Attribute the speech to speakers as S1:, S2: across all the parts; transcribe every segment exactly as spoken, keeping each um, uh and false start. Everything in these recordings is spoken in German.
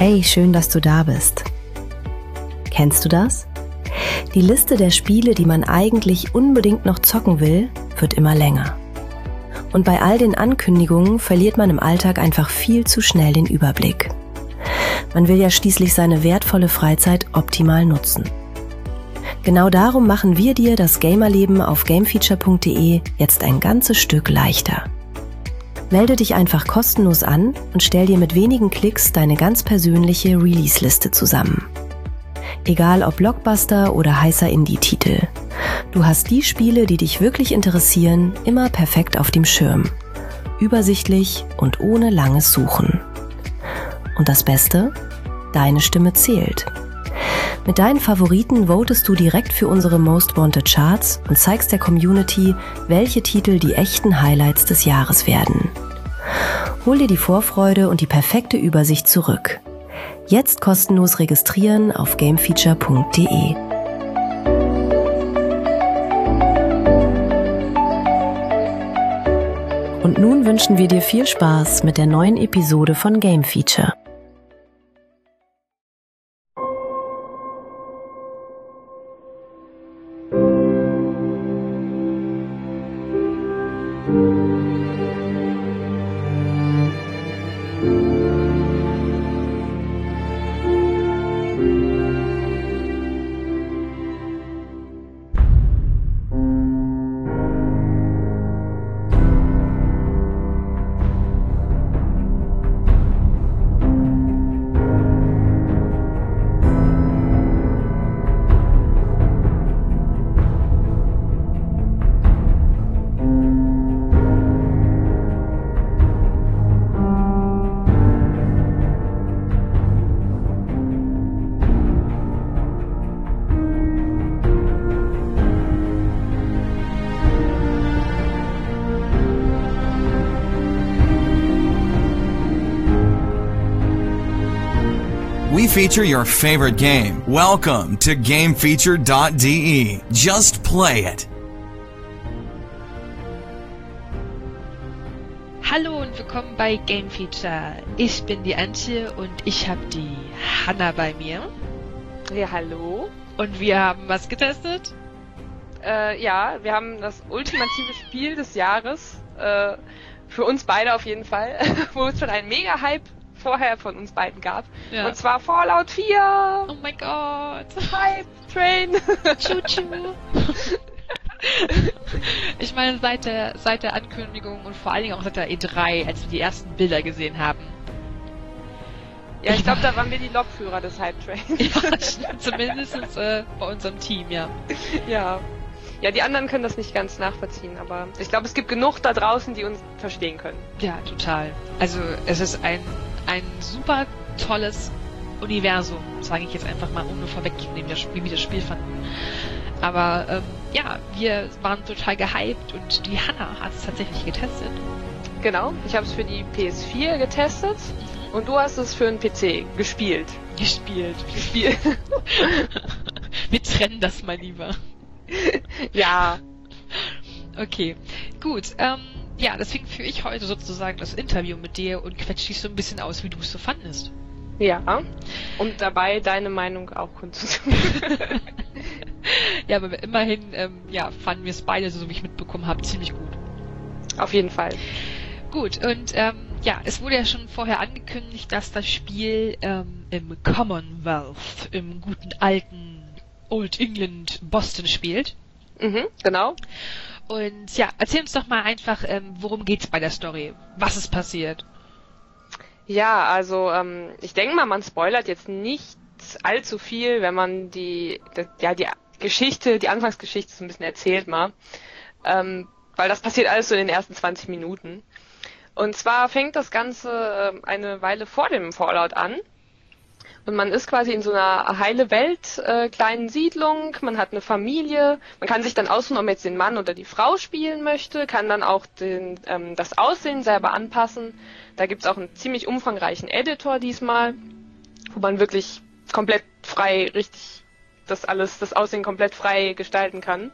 S1: Hey, schön, dass du da bist. Kennst du das? Die Liste der Spiele, die man eigentlich unbedingt noch zocken will, wird immer länger. Und bei all den Ankündigungen verliert man im Alltag einfach viel zu schnell den Überblick. Man will ja schließlich seine wertvolle Freizeit optimal nutzen. Genau darum machen wir dir das Gamerleben auf gamefeature punkt de jetzt ein ganzes Stück leichter. Melde dich einfach kostenlos an und stell dir mit wenigen Klicks deine ganz persönliche Release-Liste zusammen. Egal ob Blockbuster oder heißer Indie-Titel. Du hast die Spiele, die dich wirklich interessieren, immer perfekt auf dem Schirm. Übersichtlich und ohne langes Suchen. Und das Beste? Deine Stimme zählt. Mit deinen Favoriten votest du direkt für unsere Most Wanted Charts und zeigst der Community, welche Titel die echten Highlights des Jahres werden. Hol dir die Vorfreude und die perfekte Übersicht zurück. Jetzt kostenlos registrieren auf gamefeature punkt de. Und nun wünschen wir dir viel Spaß mit der neuen Episode von Game Feature.
S2: We feature your favorite game. Welcome to game feature dot de. Just play it.
S3: Hallo und willkommen bei Game Feature. Ich bin die Antje und ich habe die Hanna bei mir.
S4: Ja, hallo.
S3: Und wir haben was getestet?
S4: Äh, ja, wir haben das ultimative Spiel des Jahres. Äh, für uns beide auf jeden Fall. Wo es schon einen Mega-Hype vorher von uns beiden gab. Ja. Und zwar Fallout vier.
S3: Oh mein Gott.
S4: Hype Train.
S3: Tschu-tschu. Ich meine, seit der, seit der Ankündigung und vor allen Dingen auch seit der E drei, als wir die ersten Bilder gesehen haben.
S4: Ja, ich glaube, da waren wir die Lokführer des Hype Trains.
S3: Ja, zumindest äh, bei unserem Team, ja.
S4: Ja. Ja, die anderen können das nicht ganz nachvollziehen, aber ich glaube, es gibt genug da draußen, die uns verstehen können.
S3: Ja, total. Also, es ist ein ein super tolles Universum, sage ich jetzt einfach mal, ohne vorwegzunehmen, wie wir das Spiel fanden. Aber ähm, ja, wir waren total gehypt und die Hanna hat es tatsächlich getestet.
S4: Genau, ich habe es für die P S vier getestet mhm. und du hast es für einen P C gespielt.
S3: Gespielt.
S4: Gespielt.
S3: Wir trennen das mal lieber.
S4: Ja.
S3: Okay, gut. Ähm, ja, deswegen führe ich heute sozusagen das Interview mit dir und quetsche dich so ein bisschen aus, wie du es so fandest.
S4: Ja, und dabei deine Meinung auch kundzutun.
S3: Ja, aber immerhin ähm, ja, fanden wir es beide, so wie ich mitbekommen habe, ziemlich gut.
S4: Auf jeden Fall.
S3: Gut, und ähm, ja, es wurde ja schon vorher angekündigt, dass das Spiel ähm, im Commonwealth, im guten alten Old England Boston spielt.
S4: Mhm, genau.
S3: Und ja, erzähl uns doch mal einfach, ähm, worum geht's bei der Story? Was ist passiert?
S4: Ja, also ähm, ich denke mal, man spoilert jetzt nicht allzu viel, wenn man die, die ja die Geschichte, die Anfangsgeschichte so ein bisschen erzählt mal, ähm, weil das passiert alles so in den ersten zwanzig Minuten. Und zwar fängt das Ganze äh, eine Weile vor dem Fallout an. Und man ist quasi in so einer heile Welt, äh, kleinen Siedlung, man hat eine Familie, man kann sich dann aussuchen, ob man jetzt den Mann oder die Frau spielen möchte, kann dann auch den, ähm, das Aussehen selber anpassen. Da gibt's auch einen ziemlich umfangreichen Editor diesmal, wo man wirklich komplett frei, richtig, das alles, das Aussehen komplett frei gestalten kann.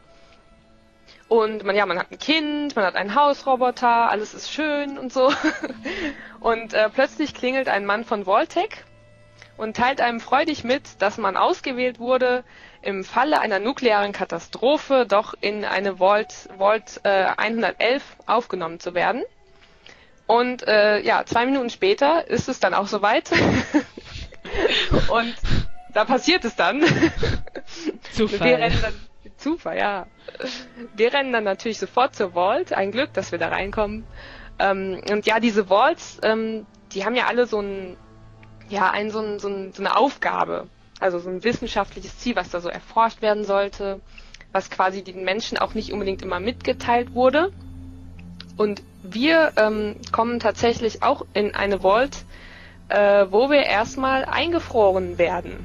S4: Und man, ja, man hat ein Kind, man hat einen Hausroboter, alles ist schön und so. Und äh, plötzlich klingelt ein Mann von Vault-Tec und teilt einem freudig mit, dass man ausgewählt wurde, im Falle einer nuklearen Katastrophe doch in eine Vault, Vault äh, hundertelf aufgenommen zu werden. Und äh, ja, zwei Minuten später ist es dann auch soweit. Und da passiert es dann.
S3: Zufall.
S4: Wir rennen dann, Zufall, ja. Wir rennen dann natürlich sofort zur Vault. Ein Glück, dass wir da reinkommen. Ähm, und ja, diese Vaults, ähm, die haben ja alle so ein, ja, ein, so, ein, so, ein, so eine Aufgabe. Also so ein wissenschaftliches Ziel, was da so erforscht werden sollte, was quasi den Menschen auch nicht unbedingt immer mitgeteilt wurde. Und wir ähm, kommen tatsächlich auch in eine Vault, äh, wo wir erstmal eingefroren werden.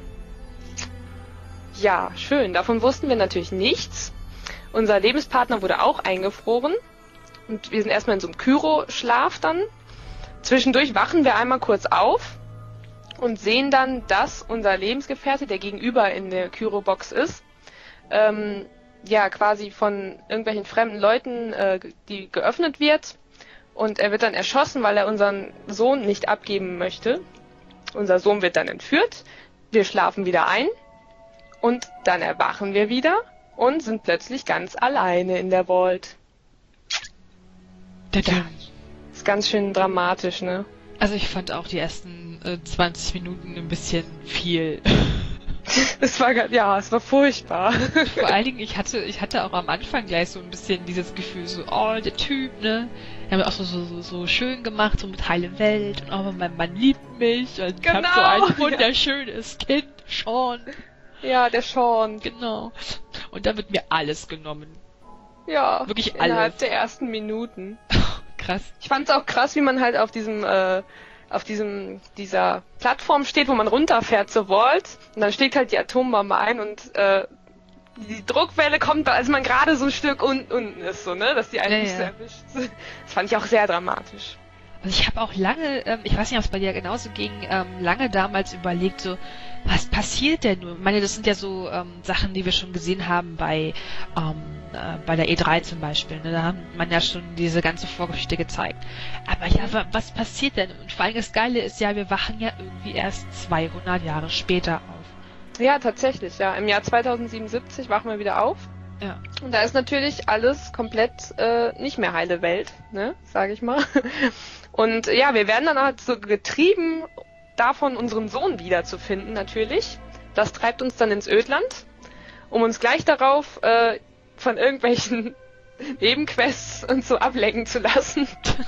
S4: Ja, schön. Davon wussten wir natürlich nichts. Unser Lebenspartner wurde auch eingefroren. Und wir sind erstmal in so einem Kyroschlaf dann. Zwischendurch wachen wir einmal kurz auf und sehen dann, dass unser Lebensgefährte, der gegenüber in der Kyrobox ist, ähm, ja quasi von irgendwelchen fremden Leuten, äh, die geöffnet wird. Und er wird dann erschossen, weil er unseren Sohn nicht abgeben möchte. Unser Sohn wird dann entführt. Wir schlafen wieder ein. Und dann erwachen wir wieder und sind plötzlich ganz alleine in der Vault.
S3: Ja,
S4: ist ganz schön dramatisch, ne?
S3: Also ich fand auch die ersten äh, zwanzig Minuten ein bisschen viel.
S4: Es war, ja, es war furchtbar.
S3: Vor allen Dingen, ich hatte, ich hatte auch am Anfang gleich so ein bisschen dieses Gefühl, so, oh, der Typ, ne? Der hat auch so, so, so, so schön gemacht, so mit heile Welt und oh, mein Mann liebt mich und
S4: genau,
S3: ich hab so ein wunderschönes ja. Kind, Sean.
S4: Ja, der Sean.
S3: Genau. Und da wird mir alles genommen.
S4: Ja,
S3: wirklich alles.
S4: Innerhalb der ersten Minuten.
S3: Krass.
S4: Ich fand's auch krass, wie man halt auf diesem, äh, auf diesem, dieser Plattform steht, wo man runterfährt zur Vault. Und dann schlägt halt die Atombombe ein und, äh, die Druckwelle kommt, als man gerade so ein Stück un- unten ist, so, ne, dass die einen
S3: ja,
S4: nicht
S3: ja.
S4: so erwischt. Das fand ich auch sehr dramatisch.
S3: Also ich habe auch lange, ähm, ich weiß nicht, ob es bei dir genauso ging, ähm, lange damals überlegt, so, was passiert denn nun? Ich meine, das sind ja so ähm, Sachen, die wir schon gesehen haben bei ähm, äh, bei der E drei zum Beispiel. Ne? Da hat man ja schon diese ganze Vorgeschichte gezeigt. Aber ja, wa- was passiert denn? Und vor allem das Geile ist ja, wir wachen ja irgendwie erst zweihundert Jahre später auf.
S4: Ja, tatsächlich, ja. Im Jahr zweitausendsiebenundsiebzig wachen wir wieder auf.
S3: Ja.
S4: Und da ist natürlich alles komplett äh, nicht mehr heile Welt, ne, sage ich mal. Und ja, wir werden dann halt so getrieben, davon unseren Sohn wiederzufinden, natürlich. Das treibt uns dann ins Ödland, um uns gleich darauf äh, von irgendwelchen Nebenquests und so ablenken zu lassen.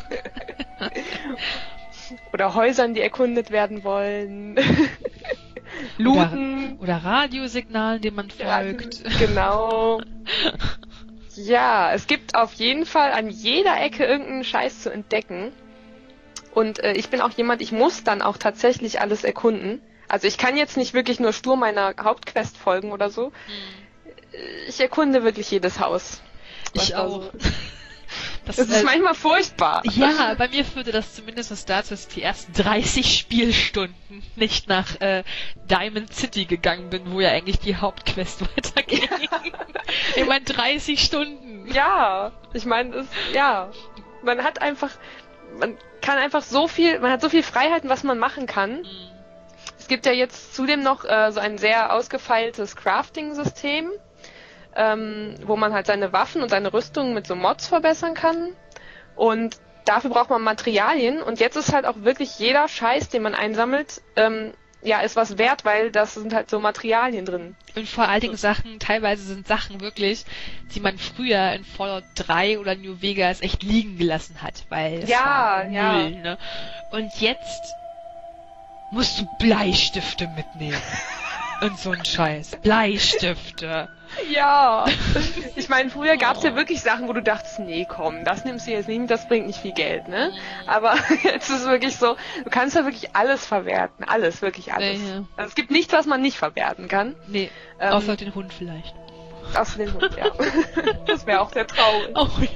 S4: Oder Häusern, die erkundet werden wollen. Looten.
S3: Oder, oder Radiosignalen, denen man folgt.
S4: Ja, genau. Ja, es gibt auf jeden Fall an jeder Ecke irgendeinen Scheiß zu entdecken. Und äh, ich bin auch jemand, ich muss dann auch tatsächlich alles erkunden. Also ich kann jetzt nicht wirklich nur stur meiner Hauptquest folgen oder so. Ich erkunde wirklich jedes Haus.
S3: Ich auch.
S4: Also,
S3: das,
S4: das ist
S3: äh,
S4: manchmal furchtbar.
S3: Ja, bei mir führte das zumindest dazu, dass ich die ersten dreißig Spielstunden nicht nach äh, Diamond City gegangen bin, wo ja eigentlich die Hauptquest weiterging. Ja. Ich meine, dreißig Stunden.
S4: Ja, ich meine, es, ja, man hat einfach, man kann einfach so viel, man hat so viel Freiheiten, was man machen kann. Mhm. Es gibt ja jetzt zudem noch äh, so ein sehr ausgefeiltes Crafting-System, ähm, wo man halt seine Waffen und seine Rüstung mit so Mods verbessern kann. Und dafür braucht man Materialien. Und jetzt ist halt auch wirklich jeder Scheiß, den man einsammelt, ähm, ja, ist was wert, weil das sind halt so Materialien drin.
S3: Und vor allen Dingen Sachen, teilweise sind Sachen wirklich, die man früher in Fallout drei oder New Vegas echt liegen gelassen hat, weil es
S4: ja,
S3: war Müll,
S4: ja.
S3: ne? Und jetzt musst du Bleistifte mitnehmen. Und so ein Scheiß. Bleistifte.
S4: Ja. Ich meine, früher gab es ja wirklich Sachen, wo du dachtest, nee, komm, das nimmst du jetzt nicht, das bringt nicht viel Geld, ne? Aber jetzt ist es wirklich so, du kannst ja wirklich alles verwerten. Alles, wirklich alles.
S3: Ja, ja.
S4: Also es gibt nichts, was man nicht verwerten kann.
S3: Nee, ähm, außer den Hund vielleicht.
S4: Außer den Hund, ja. Das wäre auch der Traum.
S3: Oh ja.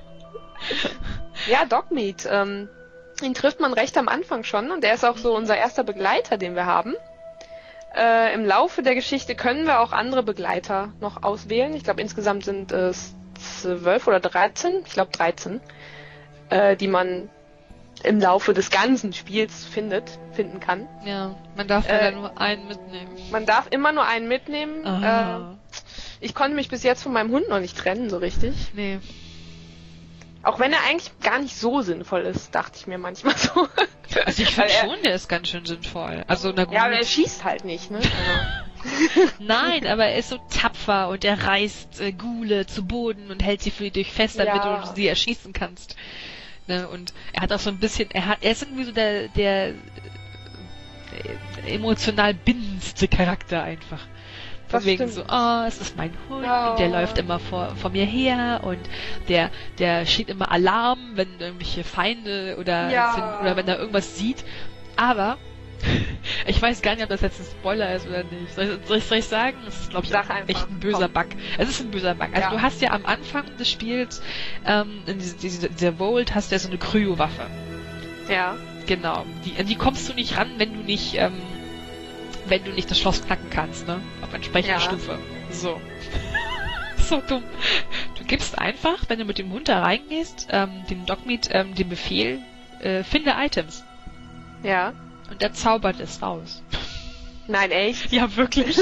S4: Ja, Dogmeat, ähm, ihn trifft man recht am Anfang schon und er ist auch so unser erster Begleiter, den wir haben. Äh, im Laufe der Geschichte können wir auch andere Begleiter noch auswählen. Ich glaube, insgesamt sind es zwölf oder dreizehn, ich glaube dreizehn, äh, die man im Laufe des ganzen Spiels findet, finden kann.
S3: Ja, man darf
S4: Äh,
S3: ja nur einen mitnehmen.
S4: Man darf immer nur einen mitnehmen.
S3: Ah.
S4: Äh, ich konnte mich bis jetzt von meinem Hund noch nicht trennen, so richtig.
S3: Nee.
S4: Auch wenn er eigentlich gar nicht so sinnvoll ist, dachte ich mir manchmal so.
S3: Also ich
S4: Weil
S3: finde
S4: er-
S3: schon, der ist ganz schön sinnvoll. Also na gut.
S4: Ja, aber er schießt halt nicht, ne? Also,
S3: Nein, aber er ist so tapfer und er reißt äh, Ghule zu Boden und hält sie für dich fest, damit
S4: Ja.
S3: du sie erschießen kannst. Ne? Und er hat auch so ein bisschen, er hat, er ist irgendwie so der, der, äh, emotional bindendste Charakter einfach. Von
S4: Das
S3: wegen
S4: stimmt.
S3: so, oh, es ist mein Hund
S4: Ja.
S3: und der läuft immer vor, vor mir her und der, der schießt immer Alarm, wenn irgendwelche Feinde oder,
S4: Ja.
S3: sind, oder wenn er irgendwas sieht. Aber ich weiß gar nicht, ob das jetzt ein Spoiler ist oder nicht. Soll ich, soll ich, soll ich sagen? Das ist, glaube ich,
S4: Sag
S3: auch
S4: einfach.
S3: echt ein böser
S4: Komm.
S3: Bug. Es ist ein böser Bug. Also
S4: Ja.
S3: du hast ja am Anfang des Spiels, ähm, in diese, diese, dieser Vault hast du ja so eine Kryowaffe.
S4: ja.
S3: Genau. Die, an die kommst du nicht ran, wenn du nicht, ähm, wenn du nicht das Schloss knacken kannst, ne? Auf entsprechender
S4: Ja.
S3: Stufe. So. So dumm. Du gibst einfach, wenn du mit dem Hund da reingehst, ähm, dem Dogmeat, ähm, den Befehl, äh, finde Items.
S4: Ja.
S3: Und der zaubert es raus.
S4: Nein, echt?
S3: Ja, wirklich.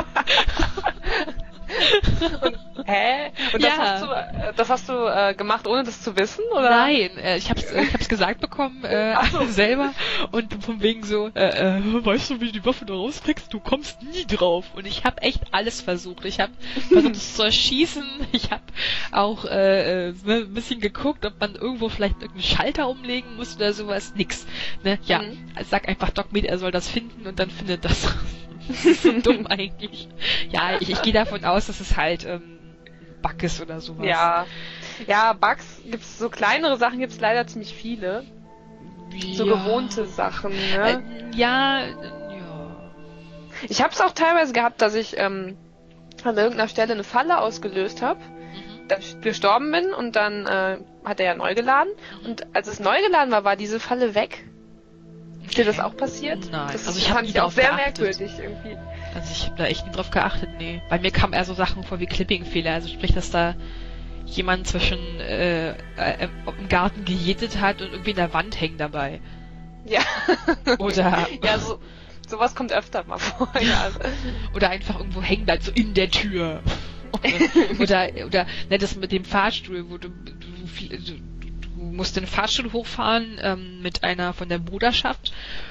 S4: Hä? Und das
S3: Ja.
S4: hast du, äh, das hast du äh, gemacht, ohne das zu wissen, oder?
S3: Nein, äh, ich hab's, äh, ich hab's gesagt bekommen, äh,
S4: Ach so.
S3: selber, und von wegen so, äh, äh, weißt du, wie du die Waffe da rauskriegst? Du kommst nie drauf. Und ich hab echt alles versucht. Ich hab versucht, es zu erschießen. Ich hab auch, äh, äh, ne, ein bisschen geguckt, ob man irgendwo vielleicht irgendeinen Schalter umlegen muss oder sowas. Nix. Ne? Ja,
S4: Mhm.
S3: sag einfach Dogmeat, er soll das finden und dann findet das. Das ist so dumm eigentlich. Ja, ich, ich gehe davon aus, dass es halt, ähm, Bug ist oder sowas.
S4: Ja. Ja, Bugs gibt's, so kleinere Sachen gibt's leider ziemlich viele. So
S3: Ja.
S4: gewohnte Sachen,
S3: Äh,
S4: ne?
S3: ja, äh, ja.
S4: Ich hab's auch teilweise gehabt, dass ich ähm, an irgendeiner Stelle eine Falle ausgelöst habe,
S3: Mhm.
S4: dann gestorben bin und dann äh, hat er ja neu geladen. Und als es neu geladen war, war diese Falle weg. Ist dir das auch passiert?
S3: Nein,
S4: Das
S3: also ich hab
S4: fand
S3: nie
S4: ich auch
S3: drauf
S4: sehr
S3: geachtet.
S4: merkwürdig irgendwie.
S3: Also ich habe da echt nie drauf geachtet, nee. Bei mir kamen eher so Sachen vor wie Clipping-Fehler, also sprich, dass da jemand zwischen äh, äh, im Garten gejätet hat und irgendwie in der Wand hängt dabei.
S4: Ja.
S3: Oder
S4: Ja, so, sowas kommt öfter mal vor. Ja.
S3: oder einfach irgendwo hängen bleibt, so in der Tür. oder oder ne, das mit dem Fahrstuhl, wo du, du, viel- du, du musst den Fahrstuhl hochfahren ähm, mit einer von der Bruderschaft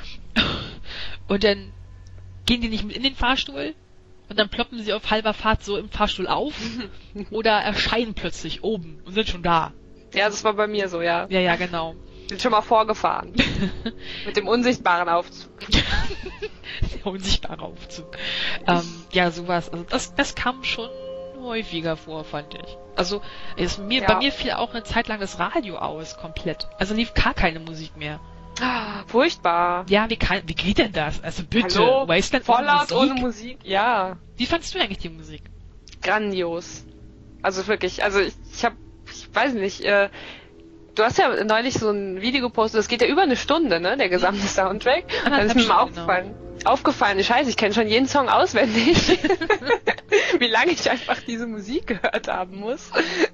S3: und dann gehen die nicht mit in den Fahrstuhl und dann ploppen sie auf halber Fahrt so im Fahrstuhl auf oder erscheinen plötzlich oben und sind schon da.
S4: Ja, das war bei mir so, ja.
S3: Ja, ja, genau.
S4: Bin schon mal vorgefahren. Mit dem unsichtbaren Aufzug.
S3: Der unsichtbare Aufzug. Ähm, ja, sowas. Also das, das kam schon häufiger vor, fand ich. Also es, mir,
S4: Ja.
S3: bei mir fiel auch eine Zeit lang das Radio aus, komplett. Also lief gar keine Musik mehr.
S4: Ah, furchtbar.
S3: Ja, wie, kann, wie geht denn das? Also bitte,
S4: Hallo?
S3: Wasteland
S4: Voll laut
S3: ohne
S4: ohne
S3: Musik?
S4: Musik. Ja,
S3: Wie fandst du eigentlich die Musik?
S4: grandios. Also wirklich, also ich, ich habe, ich weiß nicht, äh, du hast ja neulich so ein Video gepostet, das geht ja über eine Stunde, ne, der gesamte Soundtrack. Da ist mir
S3: Stunden,
S4: mal aufgefallen. Aufgefallen, scheiße, ich kenne schon jeden Song auswendig. Wie lange ich einfach diese Musik gehört haben muss.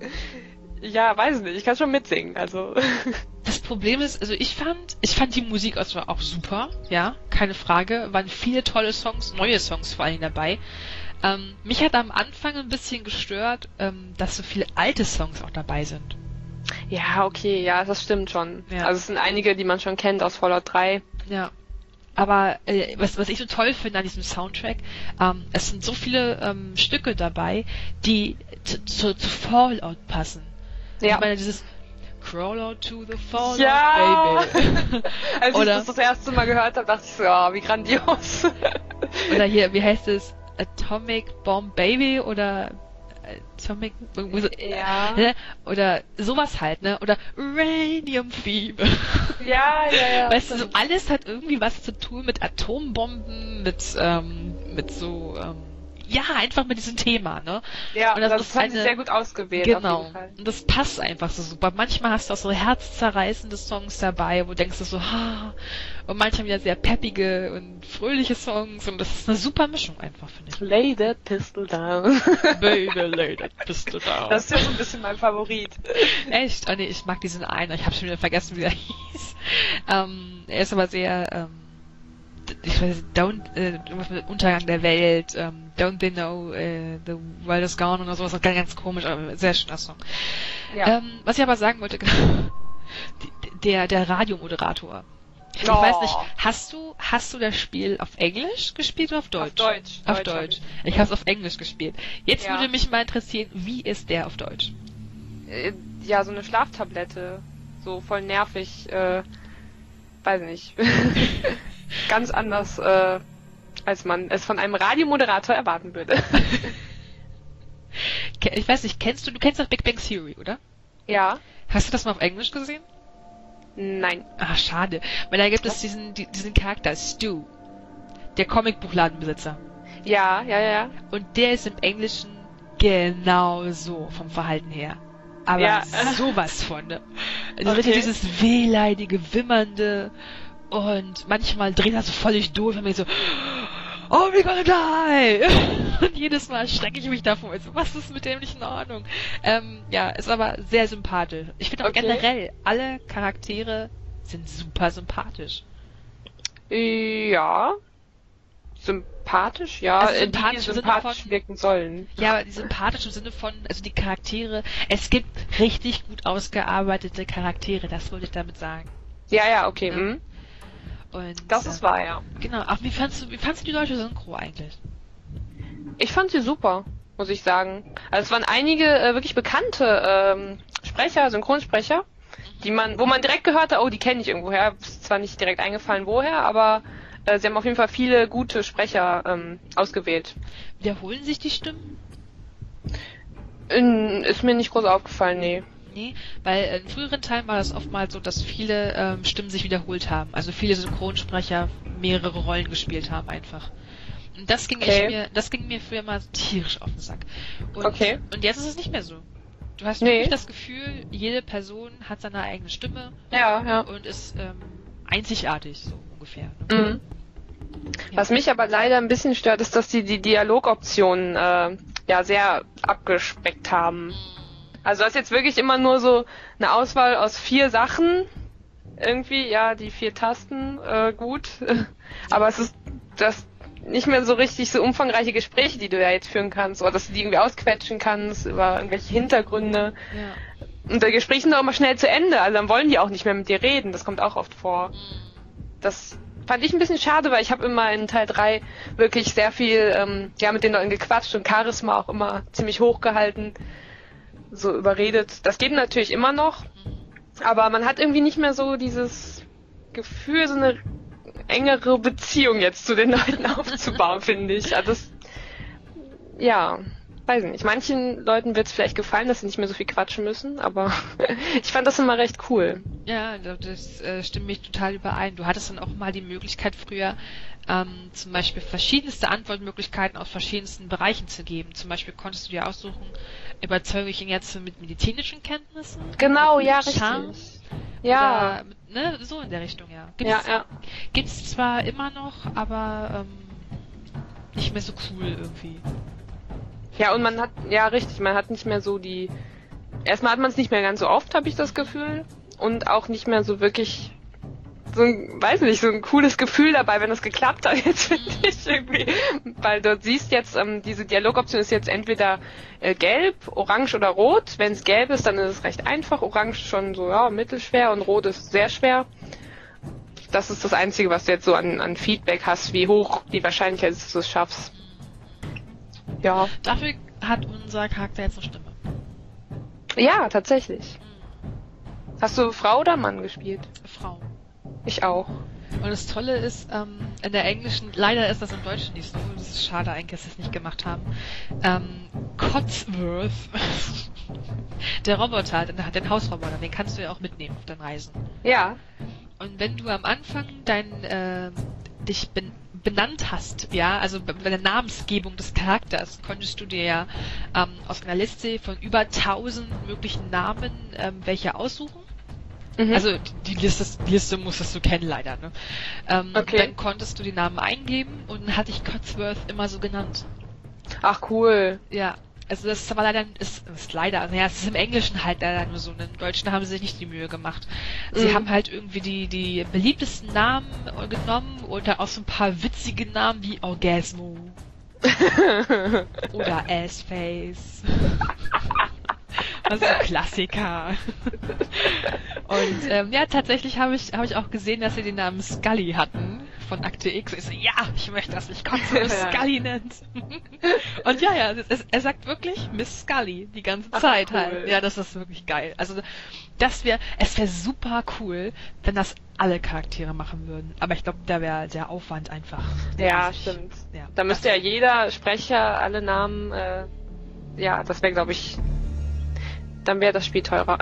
S4: Ja, weiß nicht, ich kann schon mitsingen, also.
S3: Das Problem ist, also ich fand, ich fand die Musik also auch super, ja, keine Frage. Waren viele tolle Songs, neue Songs vor allem dabei. Ähm, mich hat am Anfang ein bisschen gestört, ähm, dass so viele alte Songs auch dabei sind.
S4: Ja, okay, ja, das stimmt schon.
S3: Ja.
S4: Also es sind einige, die man schon kennt aus Fallout drei.
S3: Ja. Aber äh, was, was ich so toll finde an diesem Soundtrack, ähm, es sind so viele ähm, Stücke dabei, die zu, zu, zu Fallout passen.
S4: Ja.
S3: Ich meine, dieses Crawl out to the Fallout,
S4: Ja.
S3: Baby.
S4: Als
S3: Oder-
S4: ich das das erste Mal gehört habe, dachte ich so, oh, wie grandios.
S3: Oder hier, wie heißt es? Atomic Bomb Baby oder Atomic
S4: Ja.
S3: ne? Oder sowas halt, ne? Oder Uranium Fever.
S4: Ja, ja, ja.
S3: Weißt du, so alles hat irgendwie was zu tun mit Atombomben, mit ähm, mit so ähm, ja, einfach mit diesem Thema, ne?
S4: Ja,
S3: und
S4: das,
S3: das,
S4: das
S3: ist
S4: haben
S3: eine,
S4: sie sehr gut ausgewählt.
S3: Genau.
S4: Auf jeden Fall.
S3: Und das passt einfach so super. Manchmal hast du auch so herzzerreißende Songs dabei, wo du denkst du so, ha, und manchmal wieder sehr peppige und fröhliche Songs und das ist eine super Mischung einfach, finde ich.
S4: Lay that pistol down.
S3: Baby, lay that pistol down.
S4: Das ist ja so ein bisschen mein Favorit.
S3: Echt? Oh nee, ich mag diesen einen, ich habe schon wieder vergessen, wie er hieß. Ähm, er ist aber sehr, ähm, ich weiß nicht, don't, äh, irgendwas mit Untergang der Welt, ähm, don't they know, äh, the world is gone oder sowas, ganz, ganz komisch, aber sehr schöner Song.
S4: Ja.
S3: Ähm, was ich aber sagen wollte, die- der, der Radiomoderator. Ich
S4: Oh.
S3: weiß nicht, hast du, hast du das Spiel auf Englisch gespielt oder auf Deutsch?
S4: Auf Deutsch.
S3: Auf
S4: Deutsch hab
S3: Deutsch. Ich habe es auf Englisch gespielt. Jetzt
S4: Ja.
S3: würde mich mal interessieren, wie ist der auf Deutsch?
S4: Äh, Ja, so eine Schlaftablette. So voll nervig. Äh, weiß nicht. Ganz anders, äh, als man es von einem Radiomoderator erwarten würde.
S3: Ke- Ich weiß nicht, kennst du, du kennst doch Big Bang Theory, oder?
S4: Ja.
S3: Hast du das mal auf Englisch gesehen?
S4: Nein.
S3: Ah, schade. Weil da gibt es diesen, die- diesen Charakter, Stu. Der Comicbuchladenbesitzer.
S4: Ja, ja, ja.
S3: Und der ist im Englischen genau so vom Verhalten her. Aber
S4: Ja.
S3: sowas von, ne? Also
S4: Okay.
S3: richtig dieses wehleidige, wimmernde und manchmal dreht er so völlig durch und mir so, oh, we're gonna die! Und jedes Mal strecke ich mich davor. Also, was ist mit dem nicht in Ordnung? Ähm, ja, ist aber sehr sympathisch. Ich finde auch
S4: Okay.
S3: generell, alle Charaktere sind super sympathisch.
S4: Ja. Sympathisch, ja.
S3: Also
S4: äh,
S3: sympathisch
S4: die
S3: im Sinne
S4: sympathisch
S3: von-
S4: wirken sollen.
S3: Ja, aber die sympathisch im Sinne von, also die Charaktere, es gibt richtig gut ausgearbeitete Charaktere, das wollte ich damit sagen.
S4: Ja, ja, okay.
S3: Ja.
S4: Mhm.
S3: Und,
S4: Das
S3: äh,
S4: ist wahr, ja.
S3: Genau, ach, wie fandst du, wie fandst du die deutsche Synchro eigentlich?
S4: Ich fand sie super, muss ich sagen. Also es waren einige äh, wirklich bekannte ähm, Sprecher, Synchronsprecher, die man, wo man direkt gehört hat, oh, die kenne ich irgendwoher. Ist zwar nicht direkt eingefallen, woher, aber äh, sie haben auf jeden Fall viele gute Sprecher ähm, ausgewählt.
S3: Wiederholen sich die Stimmen?
S4: In, ist mir nicht groß aufgefallen, nee.
S3: Nee, weil in früheren Teilen war das oftmals so, dass viele ähm, Stimmen sich wiederholt haben. Also viele Synchronsprecher mehrere Rollen gespielt haben einfach. Und das ging
S4: Okay.
S3: ich mir, das ging mir früher mal tierisch auf den Sack. Und,
S4: Okay.
S3: und jetzt ist es nicht mehr so. Du hast
S4: Nee.
S3: wirklich das Gefühl, jede Person hat seine eigene Stimme
S4: Ja, ja.
S3: und ist ähm, einzigartig, so ungefähr. Ne?
S4: Mhm. Was mich aber leider ein bisschen stört, ist, dass die die Dialogoptionen äh, ja sehr abgespeckt haben. Also das ist jetzt wirklich immer nur so eine Auswahl aus vier Sachen. Irgendwie, ja, die vier Tasten, äh, gut. Aber es ist das nicht mehr so richtig so umfangreiche Gespräche, die du ja jetzt führen kannst, oder dass du die irgendwie ausquetschen kannst über irgendwelche Hintergründe.
S3: Ja.
S4: Und die Gespräche sind auch immer schnell zu Ende, also dann wollen die auch nicht mehr mit dir reden. Das kommt auch oft vor. Das fand ich ein bisschen schade, weil ich habe immer in Teil drei wirklich sehr viel ähm, ja, mit den Leuten gequatscht und Charisma auch immer ziemlich hochgehalten, so überredet. Das geht natürlich immer noch, aber man hat irgendwie nicht mehr so dieses Gefühl, so eine engere Beziehung jetzt zu den Leuten aufzubauen, finde ich. Also das, ja, weiß nicht. Manchen Leuten wird es vielleicht gefallen, dass sie nicht mehr so viel quatschen müssen, aber ich fand das immer recht cool.
S3: Ja, das äh, stimmt mich total überein. Du hattest dann auch mal die Möglichkeit früher, ähm, zum Beispiel verschiedenste Antwortmöglichkeiten aus verschiedensten Bereichen zu geben. Zum Beispiel konntest du dir aussuchen, überzeuge ich ihn jetzt mit medizinischen Kenntnissen?
S4: Genau,
S3: mit
S4: ja,
S3: Charme,
S4: richtig. Ja,
S3: Oder, mit, ne, so in der Richtung, ja.
S4: ja,
S3: Gibt's,
S4: ja.
S3: gibt's zwar immer noch, aber ähm, nicht mehr so cool irgendwie.
S4: Ja, und man hat, ja, richtig, man hat nicht mehr so die, erstmal hat man es nicht mehr ganz so oft, habe ich das Gefühl, und auch nicht mehr so wirklich, so ein, weiß nicht, so ein cooles Gefühl dabei, wenn es geklappt hat, jetzt finde ich irgendwie, weil du siehst jetzt, ähm, diese Dialogoption ist jetzt entweder äh, gelb, orange oder rot. Wenn es gelb ist, dann ist es recht einfach, orange schon so, ja, mittelschwer und rot ist sehr schwer. Das ist das Einzige, was du jetzt so an, an Feedback hast, wie hoch die Wahrscheinlichkeit ist, dass du es schaffst. Ja.
S3: Dafür hat unser Charakter jetzt eine Stimme.
S4: Ja, tatsächlich. Hast du Frau oder Mann gespielt?
S3: Frau.
S4: Ich auch.
S3: Und das Tolle ist, ähm, in der englischen, leider ist das im Deutschen nicht so, das ist schade eigentlich, dass sie es nicht gemacht haben, ähm, Cotsworth, der Roboter, den, den Hausroboter, den kannst du ja auch mitnehmen auf deinen Reisen.
S4: Ja.
S3: Und wenn du am Anfang dein, äh, dich ben, benannt hast, ja, also bei der Namensgebung des Charakters, konntest du dir ja ähm, aus einer Liste von über tausend möglichen Namen ähm, welche aussuchen. Mhm. Also die Liste, die Liste musstest du kennen leider, ne? Ähm, okay. Dann konntest du die Namen eingeben und dann hatte ich Codsworth immer so genannt.
S4: Ach cool.
S3: Ja. Also das war leider, ist, ist leider, also ja, es ist im Englischen halt leider nur so, im Deutschen haben sie sich nicht die Mühe gemacht. Sie mhm. haben halt irgendwie die, die beliebtesten Namen genommen oder auch so ein paar witzige Namen wie Orgasmo oder Assface. Also Klassiker. Und ähm, ja, tatsächlich habe ich, habe ich auch gesehen, dass sie den Namen Scully hatten von Akte X. Ich so, ja, ich möchte, dass mich Codsworth Scully nennt. Und ja, ja, es, er sagt wirklich Miss Scully die ganze Zeit. Ach, cool. Halt. Ja, das ist wirklich geil. Also das wäre, es wäre super cool, wenn das alle Charaktere machen würden. Aber ich glaube, da wäre der Aufwand einfach.
S4: Ja, riesig. Stimmt. Ja, da müsste ja jeder Sprecher alle Namen, äh, ja, das wäre, glaube ich, dann wäre das Spiel teurer.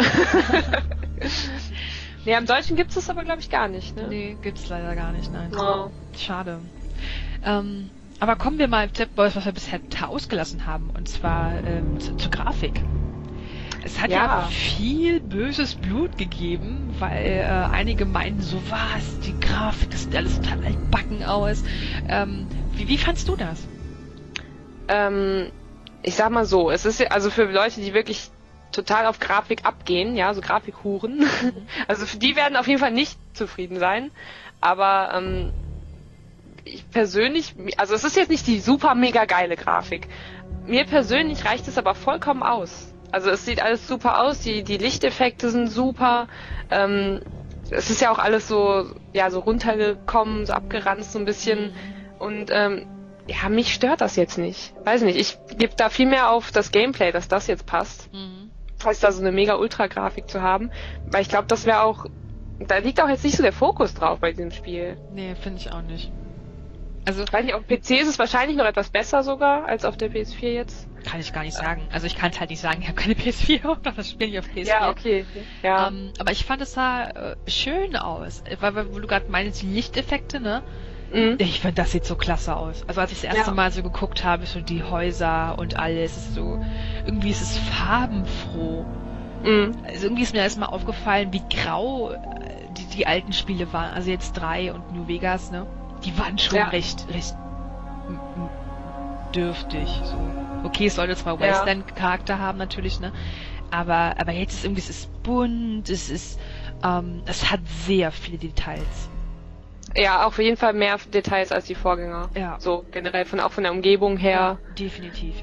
S4: Nee, im Deutschen gibt es das aber, glaube ich, gar nicht, ne?
S3: Nee, gibt's leider gar nicht, nein.
S4: Oh.
S3: Schade. Ähm, aber kommen wir mal, was wir bisher ausgelassen haben, und zwar ähm, zu, zur Grafik. Es hat ja. ja viel böses Blut gegeben, weil äh, einige meinten so, was, die Grafik, das sieht alles total altbacken aus. Ähm, wie, wie fandst du das?
S4: Ähm, ich sag mal so, es ist ja, also für Leute, die wirklich total auf Grafik abgehen, ja, so Grafikhuren. Mhm. Also für die werden auf jeden Fall nicht zufrieden sein. Aber ähm, ich persönlich, also es ist jetzt nicht die super mega geile Grafik. Mir persönlich reicht es aber vollkommen aus. Also es sieht alles super aus, die, die Lichteffekte sind super. Ähm, es ist ja auch alles so, ja, so runtergekommen, so abgeranzt so ein bisschen. Mhm. Und ähm, ja, mich stört das jetzt nicht. Weiß nicht, ich gebe da viel mehr auf das Gameplay, dass das jetzt passt. Mhm. Als da so eine mega Ultra-Grafik zu haben. Weil ich glaube, das wäre auch, da liegt auch jetzt nicht so der Fokus drauf bei diesem Spiel.
S3: Nee, finde ich auch nicht. Also,
S4: ich weiß nicht, auf dem P C ist es wahrscheinlich noch etwas besser sogar, als auf der P S vier jetzt.
S3: Kann ich gar nicht sagen. Also ich kann es halt nicht sagen, ich habe keine P S vier, aber das spiele ich auf P S vier.
S4: Ja, okay. Ja.
S3: Ähm, aber ich fand es sah äh, schön aus. Weil, weil wo du gerade meinst, die Lichteffekte, ne? Mhm. Ich finde, das sieht so klasse aus. Also als ich das erste ja. Mal so geguckt habe, so die Häuser und alles, ist so, irgendwie ist es farbenfroh. Mhm. Also irgendwie ist mir erstmal aufgefallen, wie grau die, die alten Spiele waren. Also jetzt drei und New Vegas, ne? Die waren schon ja. recht, recht m- m- dürftig. So. Okay, es sollte zwar Western-Charakter haben natürlich, ne? Aber, aber jetzt ist irgendwie, es ist bunt, es ist, ähm, es hat sehr viele Details.
S4: Ja, auf jeden Fall mehr Details als die Vorgänger.
S3: Ja.
S4: So generell von auch von der Umgebung her.
S3: Ja, definitiv, ja.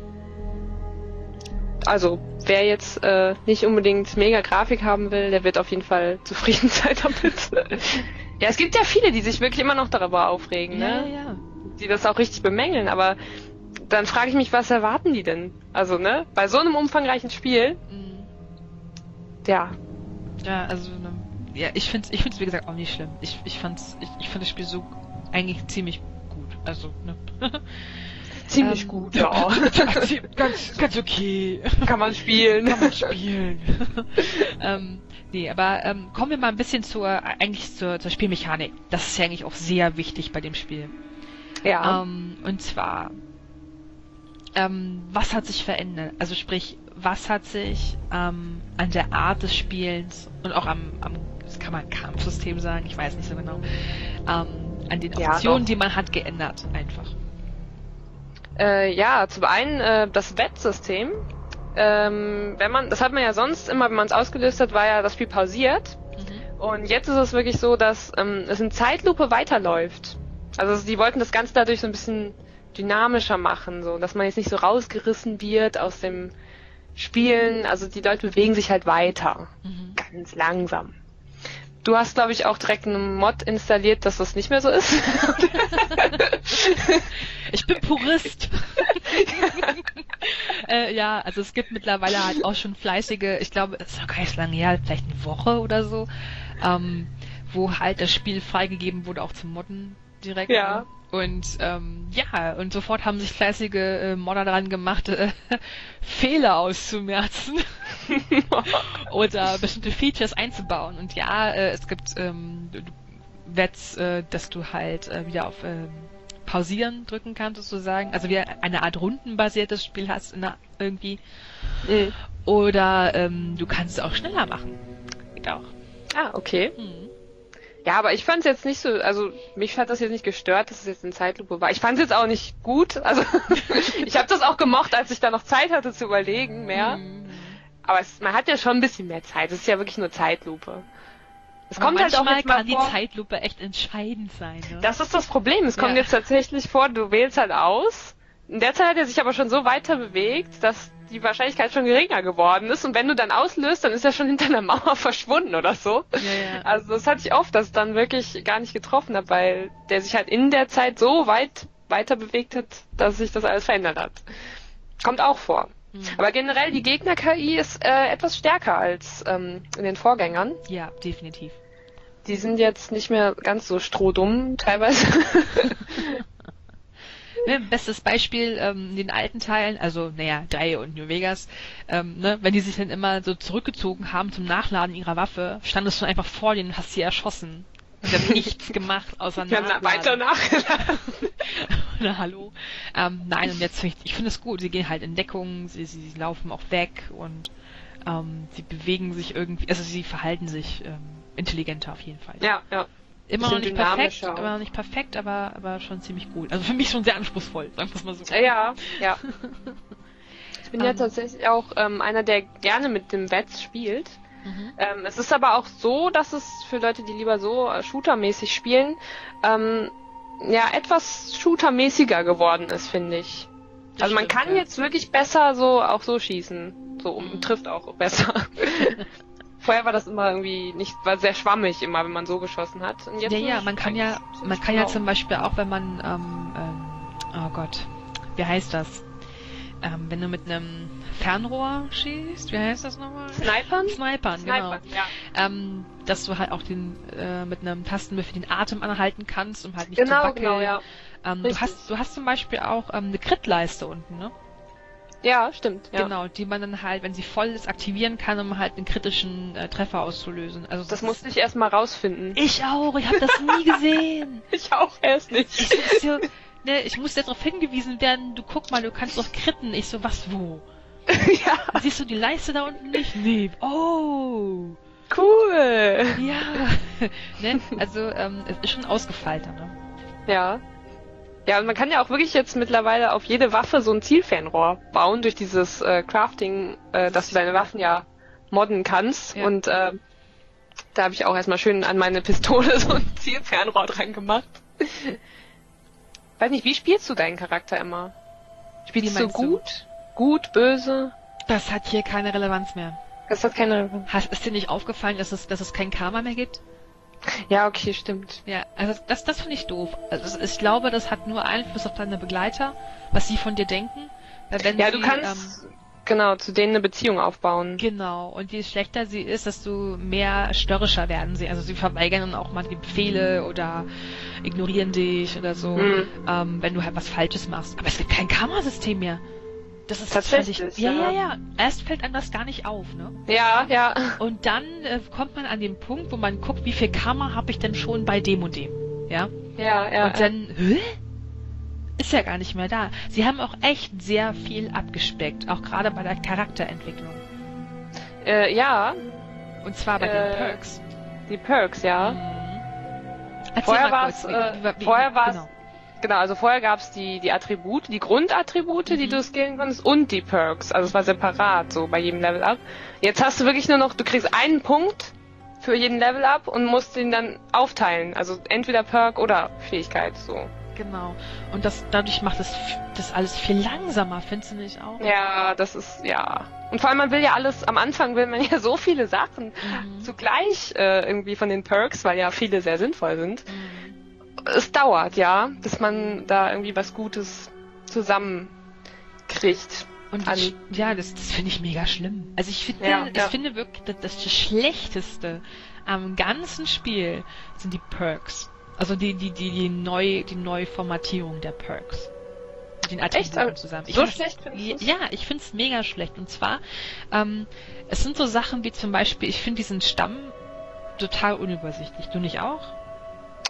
S4: Also, wer jetzt äh, nicht unbedingt mega Grafik haben will, der wird auf jeden Fall zufrieden sein damit. Ja, es gibt ja viele, die sich wirklich immer noch darüber aufregen,
S3: ja,
S4: ne?
S3: Ja, ja.
S4: Die das auch richtig bemängeln, aber dann frage ich mich, was erwarten die denn? Also, ne? Bei so einem umfangreichen Spiel. Mhm. Ja.
S3: Ja, also, ne. Ja, ich find's, ich find's wie gesagt auch nicht schlimm. Ich, ich fand's, ich, ich fand das Spiel so eigentlich ziemlich gut. Also, ne.
S4: Ziemlich
S3: ähm,
S4: gut, ja.
S3: ganz, ganz okay.
S4: Kann man spielen.
S3: Kann man spielen. ähm, nee, aber ähm, kommen wir mal ein bisschen zur, eigentlich zur, zur Spielmechanik. Das ist ja eigentlich auch sehr wichtig bei dem Spiel.
S4: Ja.
S3: Ähm, und zwar, ähm, was hat sich verändert? Also sprich, was hat sich ähm, an der Art des Spielens und auch am, am das kann man Kampfsystem sagen, ich weiß nicht so genau, ähm, an den Optionen, ja, die man hat, geändert einfach?
S4: Äh, ja, zum einen äh, das Wettsystem. Ähm, wenn man, das hat man ja sonst immer, wenn man es ausgelöst hat, war ja das Spiel pausiert. Mhm. Und jetzt ist es wirklich so, dass ähm, es in Zeitlupe weiterläuft. Also die wollten das Ganze dadurch so ein bisschen dynamischer machen, so dass man jetzt nicht so rausgerissen wird aus dem Spielen. Also die Leute bewegen sich halt weiter, mhm. ganz langsam. Du hast, glaube ich, auch direkt einen Mod installiert, dass das nicht mehr so ist.
S3: Ich bin Purist. äh, ja, also es gibt mittlerweile halt auch schon fleißige, ich glaube, es ist noch gar nicht so lange her, vielleicht eine Woche oder so, ähm, wo halt das Spiel freigegeben wurde, auch zum Modden direkt.
S4: Ja.
S3: Und ähm, ja, und sofort haben sich fleißige äh, Modder dran gemacht, äh, Fehler auszumerzen oder bestimmte Features einzubauen. Und ja, äh, es gibt ähm, Wets, äh, dass du halt äh, wieder auf ähm, Pausieren drücken kannst, sozusagen. Also wie eine Art rundenbasiertes Spiel hast in der, irgendwie.
S4: Mhm.
S3: Oder ähm, du kannst es auch schneller machen. Geht auch.
S4: Ah, okay.
S3: Mhm.
S4: Ja, aber ich fand es jetzt nicht so, also mich hat das jetzt nicht gestört, dass es jetzt in Zeitlupe war. Ich fand es jetzt auch nicht gut. Also ich habe das auch gemocht, als ich da noch Zeit hatte zu überlegen mehr.
S3: Mhm.
S4: Aber es, man hat ja schon ein bisschen mehr Zeit. Es ist ja wirklich nur Zeitlupe. Es
S3: Aber
S4: kommt halt auch
S3: manchmal
S4: jetzt mal
S3: kann
S4: vor,
S3: die Zeitlupe echt entscheidend sein. Ne?
S4: das ist das Problem. Es kommt
S3: Ja.
S4: jetzt tatsächlich vor, du wählst halt aus. In der Zeit hat er sich aber schon so weiter bewegt, dass die Wahrscheinlichkeit schon geringer geworden ist. Und wenn du dann auslöst, dann ist er schon hinter einer Mauer verschwunden oder so.
S3: Ja, ja.
S4: Also das hatte ich oft, dass ich dann wirklich gar nicht getroffen habe, weil der sich halt in der Zeit so weit weiter bewegt hat, dass sich das alles verändert hat. Kommt auch vor.
S3: Mhm.
S4: Aber generell, die Gegner-K I ist äh, etwas stärker als ähm, in den Vorgängern.
S3: Ja, definitiv.
S4: Die sind jetzt nicht mehr ganz so strohdumm teilweise.
S3: Ne, bestes Beispiel ähm, in den alten Teilen, also naja, drei und New Vegas, ähm, ne, wenn die sich dann immer so zurückgezogen haben zum Nachladen ihrer Waffe, standest du einfach vor denen und hast sie erschossen. Und haben nichts gemacht, außer
S4: Wir haben
S3: nachladen.
S4: weiter nachgeladen.
S3: Oder hallo. Ähm, nein, und jetzt finde ich, ich finde es gut, sie gehen halt in Deckung, sie, sie, sie laufen auch weg und ähm, sie bewegen sich irgendwie, also sie verhalten sich ähm, intelligenter auf jeden Fall.
S4: Ja, ja.
S3: Immer noch
S4: Bisschen
S3: nicht perfekt,
S4: dynamischer.
S3: immer noch nicht perfekt, aber, aber schon ziemlich gut. Also für mich schon sehr anspruchsvoll, sagen wir es mal so.
S4: Ja, ja. Ich bin ja
S3: Ähm.
S4: tatsächlich auch ähm, einer, der gerne mit dem Wets spielt.
S3: Mhm.
S4: Ähm, es ist aber auch so, dass es für Leute, die lieber so äh, shootermäßig spielen, ähm, ja, etwas shootermäßiger geworden ist, finde ich.
S3: Das
S4: Also man
S3: stimmt,
S4: kann
S3: ja.
S4: jetzt wirklich besser so auch so schießen. So und
S3: Mhm.
S4: trifft auch besser. Vorher war das immer irgendwie nicht, war sehr schwammig immer, wenn man so geschossen hat. Und jetzt
S3: Ja,
S4: ist
S3: ja,
S4: es
S3: man kann ja,
S4: eigentlich
S3: man
S4: ziemlich
S3: kann ja
S4: genau.
S3: zum Beispiel auch, wenn man, ähm, ähm, oh Gott, wie heißt das? Ähm, wenn du mit einem Fernrohr schießt, wie heißt das nochmal?
S4: Snipern?
S3: Snipern,
S4: Snipern,
S3: genau.
S4: ja.
S3: Ähm, dass du halt auch den, äh, mit einem Tastenbefehl den Atem anhalten kannst, um halt nicht
S4: Genau,
S3: zu wackeln.
S4: genau, ja.
S3: Ähm, du
S4: Richtig.
S3: hast, du hast zum Beispiel auch ähm, eine Crit-Leiste unten, ne?
S4: Ja, stimmt. Ja.
S3: Genau, die man dann halt, wenn sie voll ist, aktivieren kann, um halt einen kritischen äh, Treffer auszulösen. Also
S4: Das
S3: ist-
S4: musste ich erst mal rausfinden.
S3: ich auch, ich habe das nie gesehen.
S4: Ich auch erst nicht.
S3: Ich so, so, ne, ich musste jetzt darauf hingewiesen werden, du guck mal, du kannst doch kritten. Ich so, was, wo?
S4: Ja,
S3: Siehst du die Leiste da unten nicht? Nee. Oh,
S4: cool.
S3: ja. Ne? Also, ähm, es ist schon ausgefeilter, ne?
S4: Ja. Ja, und man kann ja auch wirklich jetzt mittlerweile auf jede Waffe so ein Zielfernrohr bauen durch dieses äh, Crafting, äh, dass du deine Waffen ja modden kannst.
S3: Ja.
S4: Und äh, da habe ich auch erstmal schön an meine Pistole so ein Zielfernrohr dran gemacht. Weiß nicht, wie spielst du deinen Charakter immer? Spielst
S3: Wie
S4: du
S3: meinst du?
S4: gut? Gut, böse?
S3: Das hat hier keine Relevanz mehr.
S4: Das hat keine...
S3: Hast, ist dir nicht aufgefallen, dass es, dass es kein Karma mehr gibt?
S4: Ja, okay, stimmt.
S3: Ja, also das, das finde ich doof. Also ich glaube, das hat nur Einfluss auf deine Begleiter, was sie von dir denken. Weil wenn
S4: Ja,
S3: sie,
S4: du kannst
S3: ähm,
S4: genau zu denen eine Beziehung aufbauen.
S3: genau, und je schlechter sie ist, desto mehr störrischer werden sie. Also sie verweigern dann auch mal die Befehle oder ignorieren dich oder so,
S4: Mhm.
S3: ähm, wenn du halt was Falsches machst. Aber es gibt kein Karma-System mehr. Das ist
S4: Tatsächlich,
S3: völlig- Ja,
S4: ja.
S3: ja, ja. Erst fällt einem das gar nicht auf, ne?
S4: Ja, ja.
S3: Und dann äh, kommt man an den Punkt, wo man guckt, wie viel Karma habe ich denn schon bei dem und dem. Ja?
S4: Ja, ja.
S3: Und dann, hä? Ist ja gar nicht mehr da. Sie haben auch echt sehr viel abgespeckt, auch gerade bei der Charakterentwicklung.
S4: äh, ja,
S3: Und zwar bei
S4: Äh,
S3: den Perks.
S4: die Perks, ja.
S3: Mhm. Erzähl
S4: Vorher
S3: mal
S4: war's,
S3: kurz, wie-
S4: äh,
S3: wie- wie-
S4: vorher war's,
S3: genau.
S4: genau, also vorher gab's die, die Attribute, die Grundattribute, die
S3: Mhm.
S4: du skillen konntest und die Perks. Also es war separat, so bei jedem Level Up. Jetzt hast du wirklich nur noch, du kriegst einen Punkt für jeden Level Up und musst ihn dann aufteilen. Also entweder Perk oder Fähigkeit, so.
S3: Genau. Und das, dadurch macht das, das alles viel langsamer, findest du nicht auch?
S4: Ja, das ist, ja. Und vor allem, man will ja alles, am Anfang will man ja so viele Sachen
S3: Mhm.
S4: zugleich äh, irgendwie von den Perks, weil ja viele sehr sinnvoll sind.
S3: Mhm.
S4: Es dauert, ja, bis man da irgendwie was Gutes zusammenkriegt.
S3: Und
S4: An-
S3: das, ja, das, das finde ich mega schlimm. Also ich finde,
S4: Ja,
S3: ich
S4: ja.
S3: finde wirklich, dass das Schlechteste am ganzen Spiel sind die Perks. Also die, die, die, die neu, die Neuformatierung der Perks. Mit den Attributen
S4: Aber
S3: zusammen.
S4: so
S3: find's-
S4: schlecht findest du's?
S3: Ja, ich finde es mega schlecht. Und zwar, ähm, es sind so Sachen wie zum Beispiel, ich finde diesen Stamm total unübersichtlich. Du nicht auch?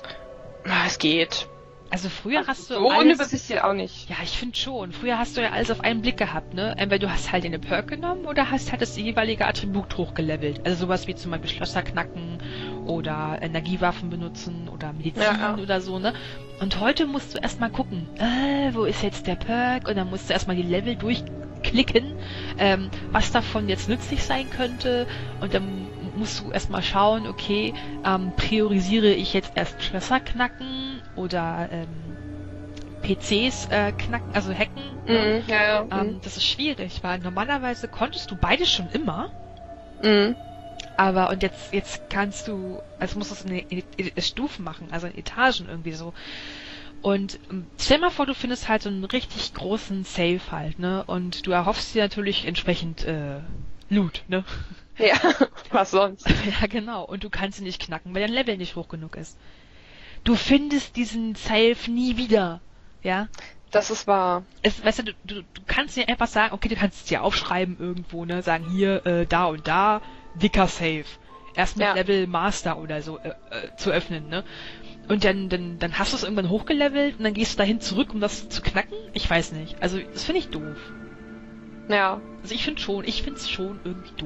S4: Es geht.
S3: Also früher also hast du
S4: so
S3: alles...
S4: unübersichtlich auch nicht.
S3: Ja, ich finde schon. Früher hast du ja alles auf einen Blick gehabt, ne? Entweder du hast halt eine Perk genommen oder hast halt das jeweilige Attribut hochgelevelt. Also sowas wie zum Beispiel Schlösser knacken oder Energiewaffen benutzen oder Medizin ja, ja. oder so, ne? Und heute musst du erstmal gucken, äh, wo ist jetzt der Perk? Und dann musst du erstmal die Level durchklicken, ähm, was davon jetzt nützlich sein könnte. Und dann musst du erstmal schauen, okay, ähm, priorisiere ich jetzt erst Schlösser knacken oder ähm, P Cs äh, knacken, also hacken.
S4: Mhm, ja, ja.
S3: Ähm, das ist schwierig, weil normalerweise konntest du beides schon immer.
S4: Mhm.
S3: Aber und jetzt jetzt kannst du, also musst du es in, in, in Stufen machen, also in Etagen irgendwie so. Und ähm, stell mal vor, du findest halt so einen richtig großen Save halt, ne? Und du erhoffst dir natürlich entsprechend äh, Loot, ne?
S4: Ja, was sonst?
S3: Ja, genau. Und du kannst ihn nicht knacken, weil dein Level nicht hoch genug ist. Du findest diesen Save nie wieder, ja?
S4: Das ist wahr.
S3: Es, weißt du, du, du, du kannst dir einfach sagen, okay, du kannst es dir aufschreiben irgendwo, ne? Sagen, hier, äh, da und da, dicker Save. Erst mit ja. Level Master oder so äh, äh, zu öffnen, ne? Und dann, dann, dann hast du es irgendwann hochgelevelt und dann gehst du dahin zurück, um das zu knacken? Ich weiß nicht. Also, das finde ich doof.
S4: Ja.
S3: Also ich finde schon, ich finde es schon irgendwie doof.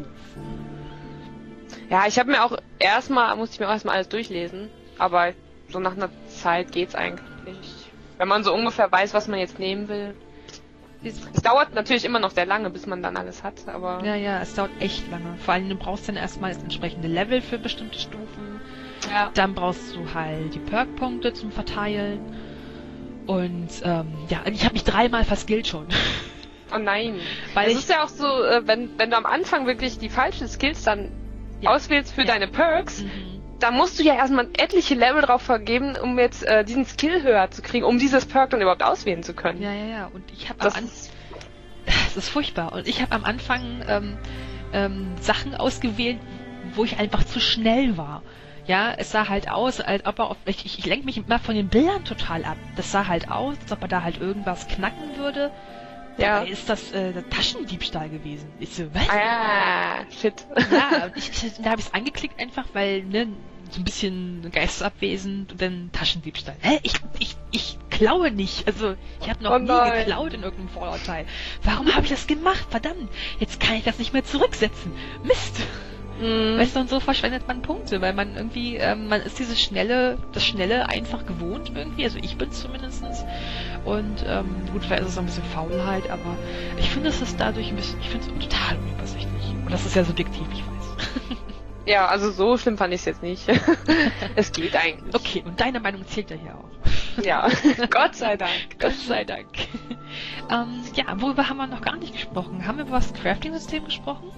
S4: Ja, ich habe mir auch erstmal, musste ich mir auch erstmal alles durchlesen, aber so nach einer Zeit geht's eigentlich. Wenn man so ungefähr weiß, was man jetzt nehmen will. Es dauert natürlich immer noch sehr lange, bis man dann alles hat, aber...
S3: Ja, ja, es dauert echt lange. Vor allem, du brauchst dann erstmal das entsprechende Level für bestimmte Stufen.
S4: Ja.
S3: Dann brauchst du halt die Perk-Punkte zum Verteilen. Und, ähm, ja, ich habe mich dreimal verskillt schon.
S4: Oh nein.
S3: Weil
S4: es
S3: ich,
S4: ist ja auch so, wenn, wenn du am Anfang wirklich die falschen Skills dann ja. auswählst für ja. deine Perks, mhm. dann musst du ja erstmal etliche Level drauf vergeben, um jetzt äh, diesen Skill höher zu kriegen, um dieses Perk dann überhaupt auswählen zu können.
S3: Ja, ja, ja. Und ich habe
S4: das,
S3: am An- das ist furchtbar. Und ich habe am Anfang ähm, ähm, Sachen ausgewählt, wo ich einfach zu schnell war. Ja, es sah halt aus, als ob er auf, ich, ich, ich lenke mich immer von den Bildern total ab. Das sah halt aus, als ob er da halt irgendwas knacken würde. Ja. Dabei ist das äh, der Taschendiebstahl gewesen. Ich so, was?
S4: Ah, shit.
S3: Ja, ich, ich, da habe ich es angeklickt einfach, weil, ne, so ein bisschen geistesabwesend und dann Taschendiebstahl. Hä? Ich, ich, ich klaue nicht. Also, ich habe noch
S4: oh
S3: nie
S4: nein.
S3: geklaut in irgendeinem Fallout-Teil. Warum habe ich das gemacht? Verdammt, jetzt kann ich das nicht mehr zurücksetzen. Mist.
S4: Mhm.
S3: Weißt du, und so verschwendet man Punkte, weil man irgendwie, ähm, man ist dieses schnelle, das Schnelle einfach gewohnt irgendwie, also ich bin's zumindestens. Und ähm, gut, vielleicht ist es auch ein bisschen Faulheit, aber ich finde, es ist dadurch ein bisschen, ich finde es total unübersichtlich. Und das ist ja subjektiv, ich weiß.
S4: Ja, also so schlimm fand ich es jetzt nicht. Es geht eigentlich.
S3: Okay, und deine Meinung zählt ja hier auch.
S4: Ja, Gott sei Dank.
S3: Gott sei Dank. ähm, ja, worüber haben wir noch gar nicht gesprochen? Haben wir über das Crafting-System gesprochen?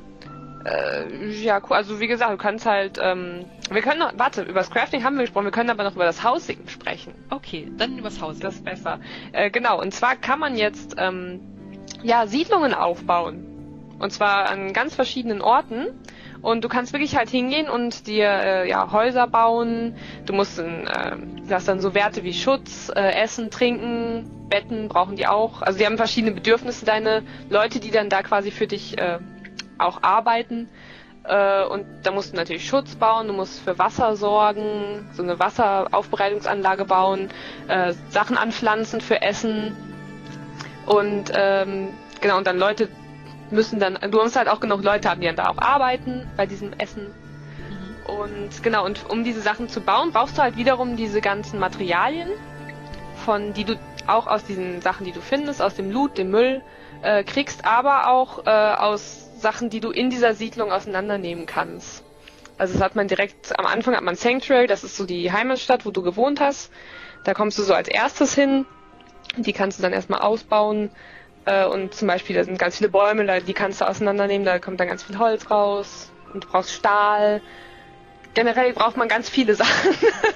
S4: Äh, ja, cool. Also wie gesagt, du kannst halt, ähm, wir können noch, warte, über das Crafting haben wir gesprochen, wir können aber noch über das Housing sprechen.
S3: Okay, dann über das Housing.
S4: Das ist besser. Äh, genau, und zwar kann man jetzt, ähm, ja, Siedlungen aufbauen. Und zwar an ganz verschiedenen Orten. Und du kannst wirklich halt hingehen und dir, äh, ja, Häuser bauen. Du musst, in, äh, du hast dann so Werte wie Schutz, äh, Essen, Trinken, Betten brauchen die auch. Also die haben verschiedene Bedürfnisse, deine Leute, die dann da quasi für dich, äh, auch arbeiten, äh, und da musst du natürlich Schutz bauen, du musst für Wasser sorgen, so eine Wasseraufbereitungsanlage bauen, äh, Sachen anpflanzen für Essen und ähm, genau, und dann Leute müssen dann, du musst halt auch genug Leute haben, die dann da auch arbeiten bei diesem Essen. Mhm. Und genau, und um diese Sachen zu bauen, brauchst du halt wiederum diese ganzen Materialien, von die du auch aus diesen Sachen, die du findest, aus dem Loot, dem Müll, äh, kriegst, aber auch äh, aus Sachen, die du in dieser Siedlung auseinandernehmen kannst. Also das hat man direkt, am Anfang hat man Sanctuary, das ist so die Heimatstadt, wo du gewohnt hast. Da kommst du so als erstes hin, die kannst du dann erstmal ausbauen. Äh, und zum Beispiel, da sind ganz viele Bäume, die kannst du auseinandernehmen, da kommt dann ganz viel Holz raus. Und du brauchst Stahl. Generell braucht man ganz viele Sachen.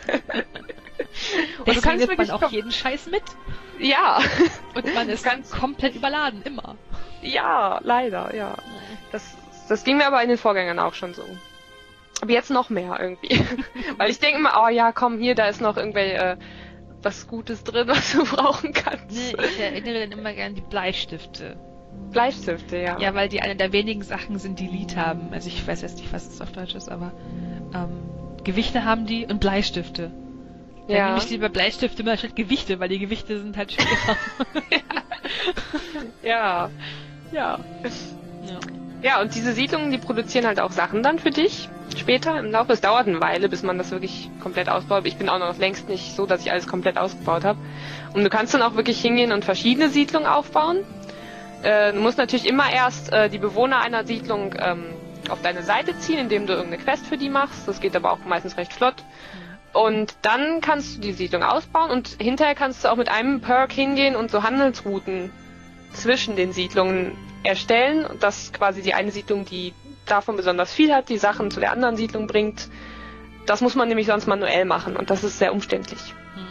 S3: Und du kannst nimmt man auch jeden Scheiß mit.
S4: Ja.
S3: Und man ist ganz komplett überladen, immer.
S4: Ja, leider, ja. Das, das ging mir aber in den Vorgängern auch schon so. Aber jetzt noch mehr irgendwie. Weil ich denke immer, oh ja, komm, hier, da ist noch irgendwie äh, was Gutes drin, was du brauchen kannst.
S3: Nee, ich erinnere dann immer gern die Bleistifte.
S4: Bleistifte, ja.
S3: Ja, weil die eine der wenigen Sachen sind, die Lied haben. Also ich weiß jetzt nicht, was es auf Deutsch ist, aber ähm, Gewichte haben die und Bleistifte. Dann
S4: Ja.
S3: nehme ich lieber Bleistifte immer statt Gewichte, weil die Gewichte sind halt schwerer.
S4: Ja. Ja.
S3: Ja.
S4: Ja, und diese Siedlungen, die produzieren halt auch Sachen dann für dich später im Laufe. Es dauert eine Weile, bis man das wirklich komplett ausbaut. Ich bin auch noch längst nicht so, dass ich alles komplett ausgebaut habe. Und du kannst dann auch wirklich hingehen und verschiedene Siedlungen aufbauen. Äh, du musst natürlich immer erst äh, die Bewohner einer Siedlung ähm, auf deine Seite ziehen, indem du irgendeine Quest für die machst. Das geht aber auch meistens recht flott. Und dann kannst du die Siedlung ausbauen und hinterher kannst du auch mit einem Perk hingehen und so Handelsrouten zwischen den Siedlungen erstellen. Und das ist quasi die eine Siedlung, die davon besonders viel hat, die Sachen zu der anderen Siedlung bringt. Das muss man nämlich sonst manuell machen und das ist sehr umständlich.
S3: Hm.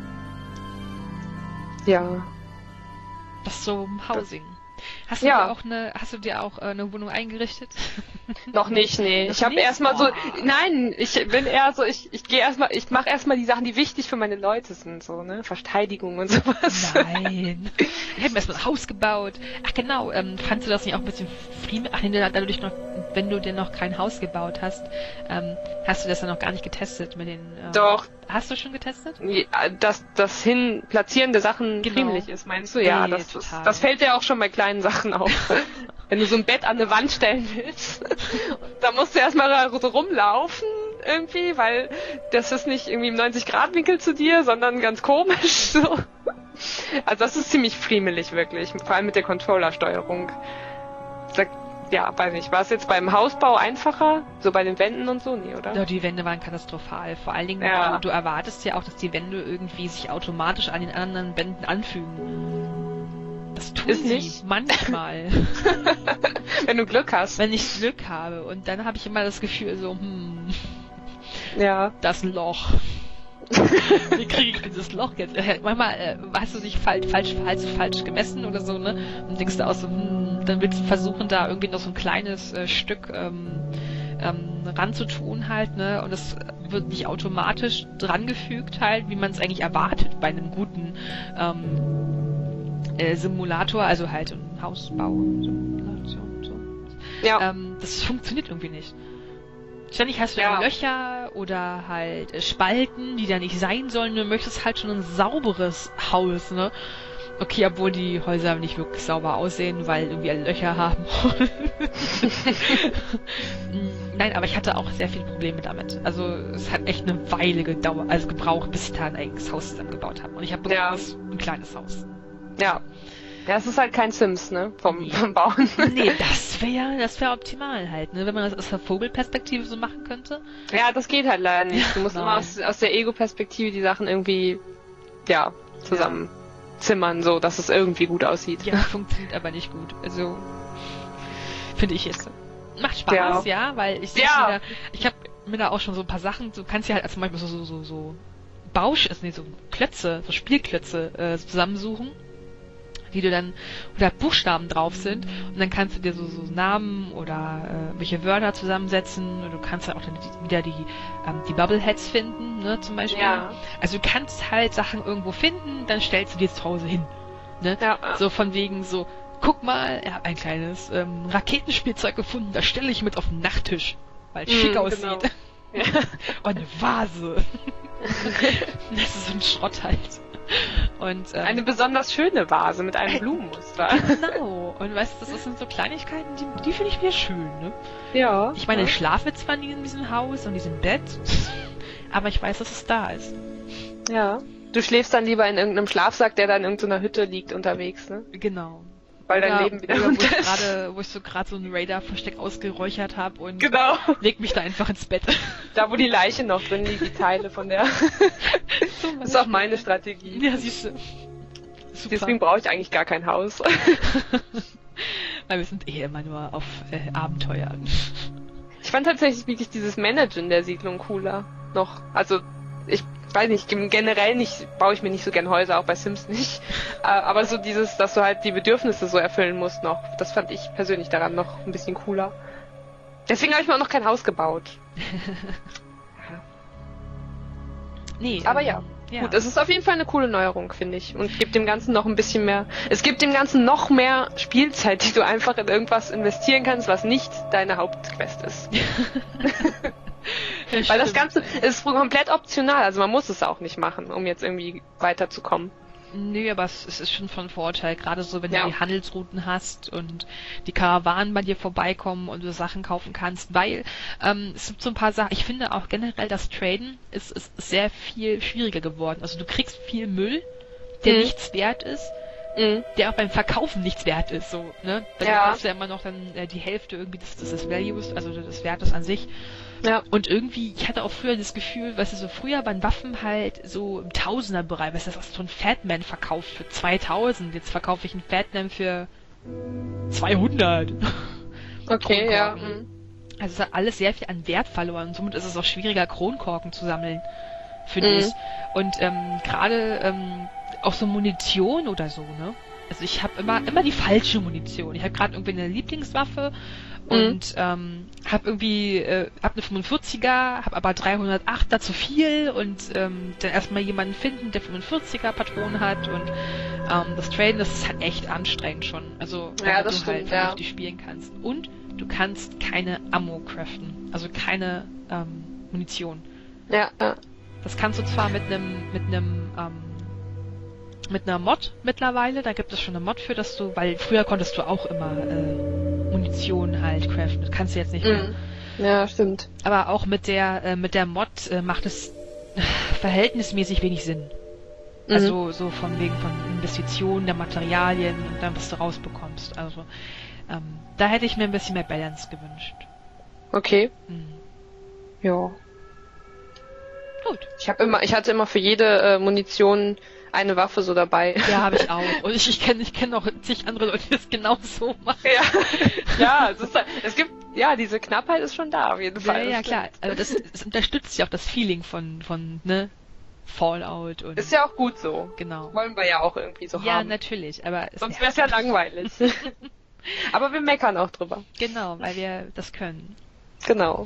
S4: Ja.
S3: Das ist so Housing. Hast du
S4: Ja.
S3: dir auch eine, hast du dir auch äh, eine Wohnung eingerichtet?
S4: Noch nicht, nee.
S3: Das
S4: Ich habe
S3: nicht?
S4: erstmal so,
S3: Oh.
S4: nein, ich bin eher so, ich, ich gehe erstmal, ich mache erstmal die Sachen, die wichtig für meine Leute sind, so, ne, Verteidigung und sowas.
S3: Nein. Ich habe mir erstmal ein Haus gebaut. Ach genau, ähm, fandst du das nicht auch ein bisschen friemel? Ach nee, dadurch noch, wenn du dir noch kein Haus gebaut hast, ähm, hast du das dann noch gar nicht getestet mit den... Ähm,
S4: Doch.
S3: Hast du schon getestet?
S4: Ja, dass das hin Platzieren der Sachen
S3: Genau.
S4: friemelig ist, meinst du? Ja,
S3: Nee,
S4: das, das,
S3: total.
S4: das fällt ja auch schon bei kleinen Sachen auf. Wenn du so ein Bett an eine Wand stellen willst, da musst du erstmal da so rumlaufen irgendwie, weil das ist nicht irgendwie im neunzig Grad Winkel zu dir, sondern ganz komisch so. Also das ist ziemlich friemelig wirklich, vor allem mit der Controller-Steuerung. Da, ja, weiß nicht, war es jetzt beim Hausbau einfacher? So bei den Wänden und so? Nee, oder?
S3: Ja, die Wände waren katastrophal. Vor allen Dingen,
S4: Ja.
S3: du, du erwartest ja auch, dass die Wände irgendwie sich automatisch an den anderen Wänden anfügen. Das tun
S4: Ist
S3: sie
S4: nicht.
S3: manchmal,
S4: Wenn du Glück hast.
S3: wenn ich Glück habe. Und dann habe ich immer das Gefühl so, hm,
S4: Ja.
S3: das Loch. Wie kriege ich dieses Loch jetzt? Äh, Manchmal äh, hast du dich falsch, falsch, falsch, falsch gemessen oder so, ne? Und denkst du auch so, hm, dann willst du versuchen, da irgendwie noch so ein kleines äh, Stück ähm, ähm, ranzutun halt, ne? Und das wird nicht automatisch drangefügt halt, wie man es eigentlich erwartet bei einem guten ähm, äh, Simulator, also halt ein Hausbau-Simulation. So.
S4: Ja.
S3: Ähm, das funktioniert irgendwie nicht. Ständig hast du
S4: Ja.
S3: ja Löcher oder halt äh, Spalten, die da nicht sein sollen. Du möchtest halt schon ein sauberes Haus, ne? Okay, obwohl die Häuser nicht wirklich sauber aussehen, weil irgendwie alle Löcher haben. Nein, aber ich hatte auch sehr viele Probleme damit. Also es hat echt eine Weile gedauert, also gebraucht, bis ich da ein eigenes Haus zusammengebaut habe. Und ich habe
S4: Ja.
S3: besonders ein kleines Haus.
S4: Ja. Ja, es ist halt kein Sims, ne? Vom,
S3: Nee.
S4: vom Bauen.
S3: Nee, das wäre das wäre optimal halt, ne? Wenn man das aus der Vogelperspektive so machen könnte.
S4: Ja, das geht halt leider nicht. Du musst
S3: Nein.
S4: immer aus, aus der Ego-Perspektive die Sachen irgendwie, ja, zusammen zimmern, so, dass es irgendwie gut aussieht.
S3: Ja, funktioniert aber nicht gut. Also, finde ich jetzt. Macht Spaß,
S4: Ja.
S3: ja, weil ich
S4: Ja.
S3: wieder, ich habe mir da auch schon so ein paar Sachen, du kannst ja halt zum Beispiel so, so, so, so Bausch, also nee, so Klötze, so Spielklötze äh, zusammensuchen, die du dann, wo da Buchstaben drauf sind und dann kannst du dir so, so Namen oder äh, welche Wörter zusammensetzen und du kannst dann auch dann die, wieder die, ähm, die Bubbleheads finden, ne, zum Beispiel.
S4: Ja.
S3: Also du kannst halt Sachen irgendwo finden, dann stellst du die zu Hause hin. Ne?
S4: Ja.
S3: So von wegen so, guck mal, er hat ein kleines ähm, Raketenspielzeug gefunden, das stelle ich mit auf den Nachttisch, weil es
S4: Mm,
S3: schick
S4: genau.
S3: aussieht.
S4: Ja.
S3: Und eine Vase. Das ist so ein Schrott halt. Und, ähm,
S4: Eine besonders schöne Vase mit einem Blumenmuster.
S3: genau. Und weißt du, das sind so Kleinigkeiten, die, die finde ich wieder schön, ne?
S4: Ja.
S3: Ich meine,
S4: ja.
S3: ich schlafe zwar nie in diesem Haus und diesem Bett, aber ich weiß, dass es da ist.
S4: Ja. Du schläfst dann lieber in irgendeinem Schlafsack, der da in irgendeiner Hütte liegt unterwegs, ne?
S3: Genau.
S4: Weil dein
S3: Oder-
S4: Leben wieder
S3: oder wo ich
S4: runter ist.
S3: gerade, wo ich so gerade so ein Raider-Versteck ausgeräuchert habe und
S4: Genau.
S3: leg mich da einfach ins Bett.
S4: Da, wo die Leiche noch drin liegt, die Teile von der. Das ist auch meine Strategie.
S3: Ja, siehst du. Super.
S4: Deswegen brauche ich eigentlich gar kein Haus.
S3: Weil wir sind eh immer nur auf äh, Abenteuern.
S4: Ich fand tatsächlich wirklich dieses Managen der Siedlung cooler noch. Also, ich weiß nicht, generell nicht, baue ich mir nicht so gern Häuser, auch bei Sims nicht. Äh, Aber so dieses, dass du halt die Bedürfnisse so erfüllen musst noch, das fand ich persönlich daran noch ein bisschen cooler. Deswegen habe ich mir auch noch kein Haus gebaut.
S3: Nee,
S4: Aber
S3: ähm,
S4: ja.
S3: ja.
S4: Gut, es ist auf jeden Fall eine coole Neuerung, finde ich. Und gibt dem Ganzen noch ein bisschen mehr, es gibt dem Ganzen noch mehr Spielzeit, die du einfach in irgendwas investieren kannst, was nicht deine Hauptquest ist. Ja, weil das Ganze ist komplett optional, also man muss es auch nicht machen, um jetzt irgendwie weiterzukommen.
S3: Nö, aber es, es ist schon von Vorteil, gerade so, wenn
S4: ja.
S3: du die Handelsrouten hast und die Karawanen bei dir vorbeikommen und du Sachen kaufen kannst, weil ähm, es gibt so ein paar Sachen, ich finde auch generell das Traden ist, ist sehr viel schwieriger geworden. Also du kriegst viel Müll, der mhm. nichts wert ist, mhm. der auch beim Verkaufen nichts wert ist, so, ne? Weil ja. du kaufst ja immer noch dann äh, die Hälfte irgendwie des, des Values, also des Wertes an sich. Ja. Und irgendwie, ich hatte auch früher das Gefühl, weißt du, so früher waren Waffen halt so im Tausenderbereich, weißt du, das hast so ein Fatman verkauft für zweitausend, jetzt verkaufe ich einen Fatman für zweihundert.
S4: Okay, ja. Mhm.
S3: Also es hat alles sehr viel an Wert verloren und somit ist es auch schwieriger, Kronkorken zu sammeln, finde mhm. ich. Und ähm, gerade ähm, auch so Munition oder so, ne? Also ich habe immer immer die falsche Munition. Ich habe gerade irgendwie eine Lieblingswaffe und mhm. ähm, habe irgendwie äh, hab eine fünfundvierziger, habe aber dreihundertachter zu viel und ähm, dann erstmal jemanden finden, der fünfundvierziger Patronen hat und ähm, das Traden, das ist halt echt anstrengend schon. Also
S4: ja,
S3: du
S4: stimmt,
S3: halt vernünftig ja. spielen kannst. Und du kannst keine Ammo craften, also keine ähm, Munition.
S4: Ja, ja.
S3: Das kannst du zwar mit einem mit einem ähm, mit einer Mod mittlerweile, da gibt es schon eine Mod für, dass du, weil früher konntest du auch immer äh, Munition halt craften, das kannst du jetzt nicht mehr.
S4: Mm. Ja, stimmt.
S3: Aber auch mit der äh, mit der Mod äh, macht es äh, verhältnismäßig wenig Sinn. Mhm. Also so von wegen von Investitionen der Materialien und dann was du rausbekommst. Also ähm, da hätte ich mir ein bisschen mehr Balance gewünscht.
S4: Okay.
S3: Mhm.
S4: Ja.
S3: Gut.
S4: Ich habe immer, ich hatte immer für jede äh, Munition eine Waffe so dabei.
S3: Ja, habe ich auch. Und ich, ich kenne ich kenn auch zig andere Leute, die das genau so machen.
S4: Ja, ja es, ist, es gibt, ja, diese Knappheit ist schon da, auf jeden Fall.
S3: Ja, ja, klar. Also das, das unterstützt ja auch das Feeling von, von, ne, Fallout und...
S4: Ist ja auch gut so.
S3: Genau.
S4: Wollen wir ja auch irgendwie so
S3: ja,
S4: haben.
S3: Ja, natürlich, aber...
S4: Sonst wäre es ja langweilig. Aber wir meckern auch drüber.
S3: Genau, weil wir das können.
S4: Genau.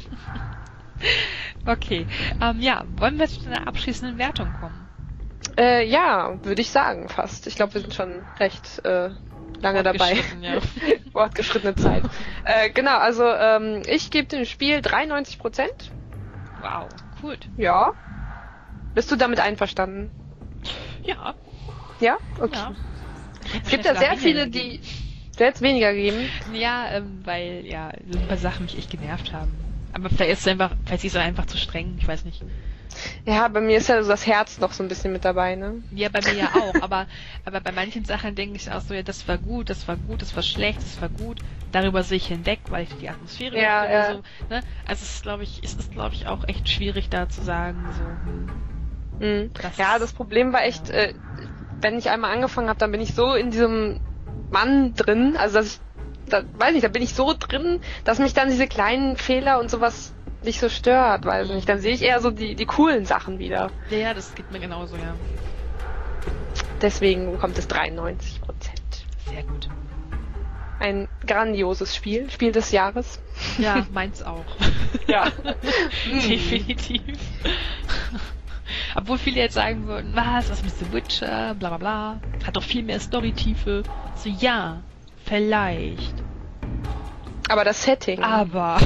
S3: Okay. Ähm, ja, wollen wir zu einer abschließenden Wertung kommen?
S4: Äh, ja, würde ich sagen, fast. Ich glaube, wir sind schon recht äh, lange dabei.
S3: Ja.
S4: Fortgeschrittene Zeit. äh, genau, also ähm, ich gebe dem Spiel dreiundneunzig Prozent.
S3: Wow, gut.
S4: Ja. Bist du damit einverstanden?
S3: Ja.
S4: Ja? Okay. Ja. Es gibt ja sehr viele, die... Du hättest weniger gegeben?
S3: Ja, ähm, weil, ja, so ein paar Sachen mich echt genervt haben. Aber vielleicht ist es einfach, vielleicht ist es einfach zu streng, ich weiß nicht.
S4: Ja, bei mir ist ja so das Herz noch so ein bisschen mit dabei, ne?
S3: Ja, bei mir ja auch, aber aber bei manchen Sachen denke ich auch so, ja, das war gut, das war gut, das war schlecht, das war gut. Darüber sehe ich hinweg, weil ich die Atmosphäre
S4: ja,
S3: finde,
S4: ja.
S3: so, ne? Also es ist, glaube ich, es ist, glaube ich, auch echt schwierig da zu sagen, so.
S4: Hm, mhm. das ja, das Problem war echt, ja. äh, wenn ich einmal angefangen habe, dann bin ich so in diesem Mann drin, also dass ich, da, weiß nicht, da bin ich so drin, dass mich dann diese kleinen Fehler und sowas nicht so stört, weiß nicht. Dann sehe ich eher so die, die coolen Sachen wieder.
S3: Ja, ja, das geht mir genauso, ja.
S4: Deswegen bekommt es dreiundneunzig Prozent.
S3: Sehr gut.
S4: Ein grandioses Spiel, Spiel des Jahres.
S3: Ja, meins auch.
S4: Ja.
S3: Definitiv. Obwohl viele jetzt sagen würden, was, was mit The Witcher, bla bla bla, hat doch viel mehr Storytiefe. So, ja, vielleicht.
S4: Aber das Setting.
S3: Aber.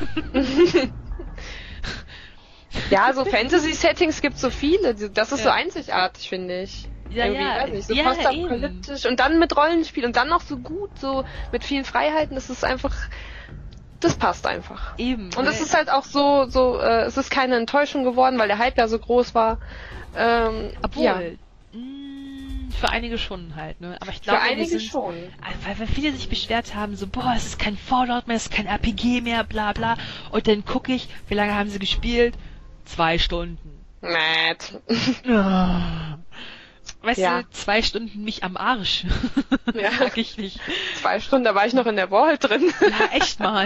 S4: Ja, so Fantasy-Settings gibt es so viele. Das ist ja. so einzigartig, finde ich.
S3: Ja,
S4: Irgendwie,
S3: ja.
S4: weiß nicht, so
S3: ja,
S4: postapokalyptisch und dann mit Rollenspiel und dann noch so gut, so mit vielen Freiheiten. Das ist einfach, das passt einfach.
S3: Eben.
S4: Und es ist halt auch so, so, äh, es ist keine Enttäuschung geworden, weil der Hype ja so groß war. Ähm,
S3: Obwohl,
S4: ja.
S3: mh, für einige schon halt, ne? Aber ich glaube,
S4: für einige
S3: sind,
S4: schon.
S3: Weil, weil viele sich beschwert haben, so, boah, es ist kein Fallout mehr, es ist kein R P G mehr, bla bla. Und dann gucke ich, wie lange haben sie gespielt? Zwei Stunden.
S4: Nett.
S3: Weißt
S4: ja.
S3: du, zwei Stunden mich am Arsch.
S4: Ja.
S3: Sag ich nicht.
S4: Zwei Stunden, da war ich noch in der Vault drin.
S3: Ja, echt mal.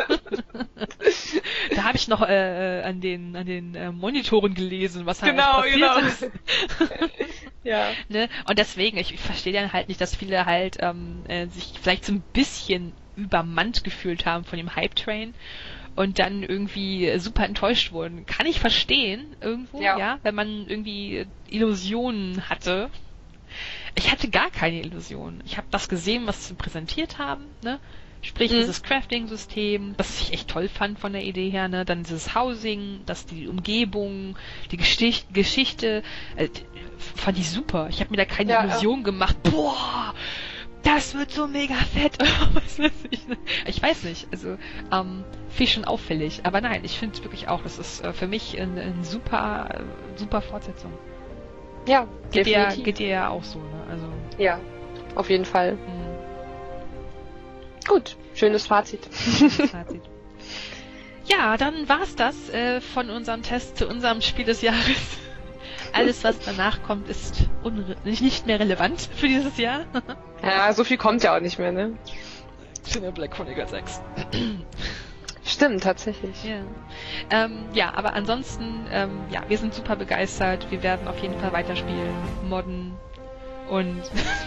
S3: Da habe ich noch äh, an den an den äh, Monitoren gelesen, was halt
S4: genau,
S3: passiert
S4: genau.
S3: ist.
S4: Ja.
S3: Ne? Und deswegen, ich, ich verstehe dann halt nicht, dass viele halt ähm, äh, sich vielleicht so ein bisschen übermannt gefühlt haben von dem Hype-Train und dann irgendwie super enttäuscht wurden. Kann ich verstehen, irgendwo, ja, ja wenn man irgendwie Illusionen hatte. Ich hatte gar keine Illusionen. Ich habe das gesehen, was sie präsentiert haben, ne? Sprich,
S4: Mhm.
S3: dieses Crafting-System, das ich echt toll fand von der Idee her, ne? Dann dieses Housing, das die Umgebung, die Gestich- Geschichte, äh, fand ich super. Ich habe mir da keine
S4: Ja,
S3: Illusion gemacht. Boah, das wird so mega fett. Was weiß ich, ne? Ich weiß nicht, also ähm, finde ich schon auffällig. Aber nein, ich finde es wirklich auch, das ist äh, für mich eine ein super, äh, super Fortsetzung.
S4: Ja,
S3: Geht dir,
S4: definitiv.
S3: geht dir ja auch so, ne? Also,
S4: Ja, auf jeden Fall.
S3: mh,
S4: Gut, schönes Fazit.
S3: Fazit. Ja, dann war's das äh, von unserem Test zu unserem Spiel des Jahres. Alles, was danach kommt, ist unre- nicht nicht mehr relevant für dieses Jahr.
S4: Ja, so viel kommt ja auch nicht mehr, ne?
S3: Xenoblade Chronicles sechs.
S4: Stimmt, tatsächlich.
S3: Ja. Ähm, ja, aber ansonsten, ähm, ja, wir sind super begeistert. Wir werden auf jeden Fall weiterspielen, modden und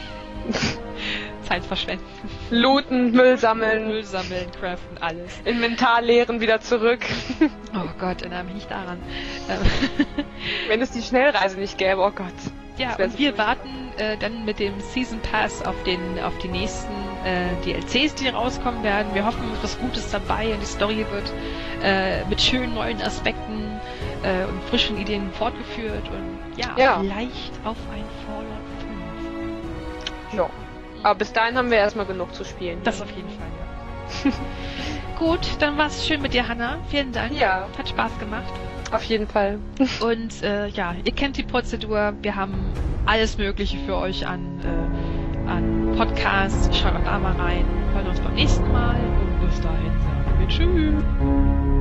S3: Zeit verschwenden.
S4: Looten, Müll sammeln,
S3: Müll sammeln, craften, alles.
S4: Inventar leeren, wieder zurück.
S3: Oh Gott, erinnere mich nicht daran. Ähm,
S4: Wenn es die Schnellreise nicht gäbe, oh Gott.
S3: ja,
S4: Das wär
S3: und
S4: so
S3: wir
S4: furchtbar.
S3: warten äh, dann mit dem Season Pass auf den auf die nächsten äh, D L Cs, die rauskommen werden. Wir hoffen, es ist was Gutes dabei und die Story wird äh, mit schönen neuen Aspekten äh, und frischen Ideen fortgeführt und ja,
S4: Ja.
S3: vielleicht auf ein Fallout fünf.
S4: Ja. Aber bis dahin haben wir erstmal genug zu spielen.
S3: Das auf jeden Fall, ja. Gut, dann war es schön mit dir, Hannah. Vielen Dank.
S4: Ja.
S3: Hat Spaß gemacht.
S4: Auf jeden Fall.
S3: Und äh, ja, ihr kennt die Prozedur. Wir haben alles Mögliche für euch an, äh, an Podcasts. Schaut auch da mal rein. Hören uns beim nächsten Mal. Und bis dahin sagen wir Tschüss.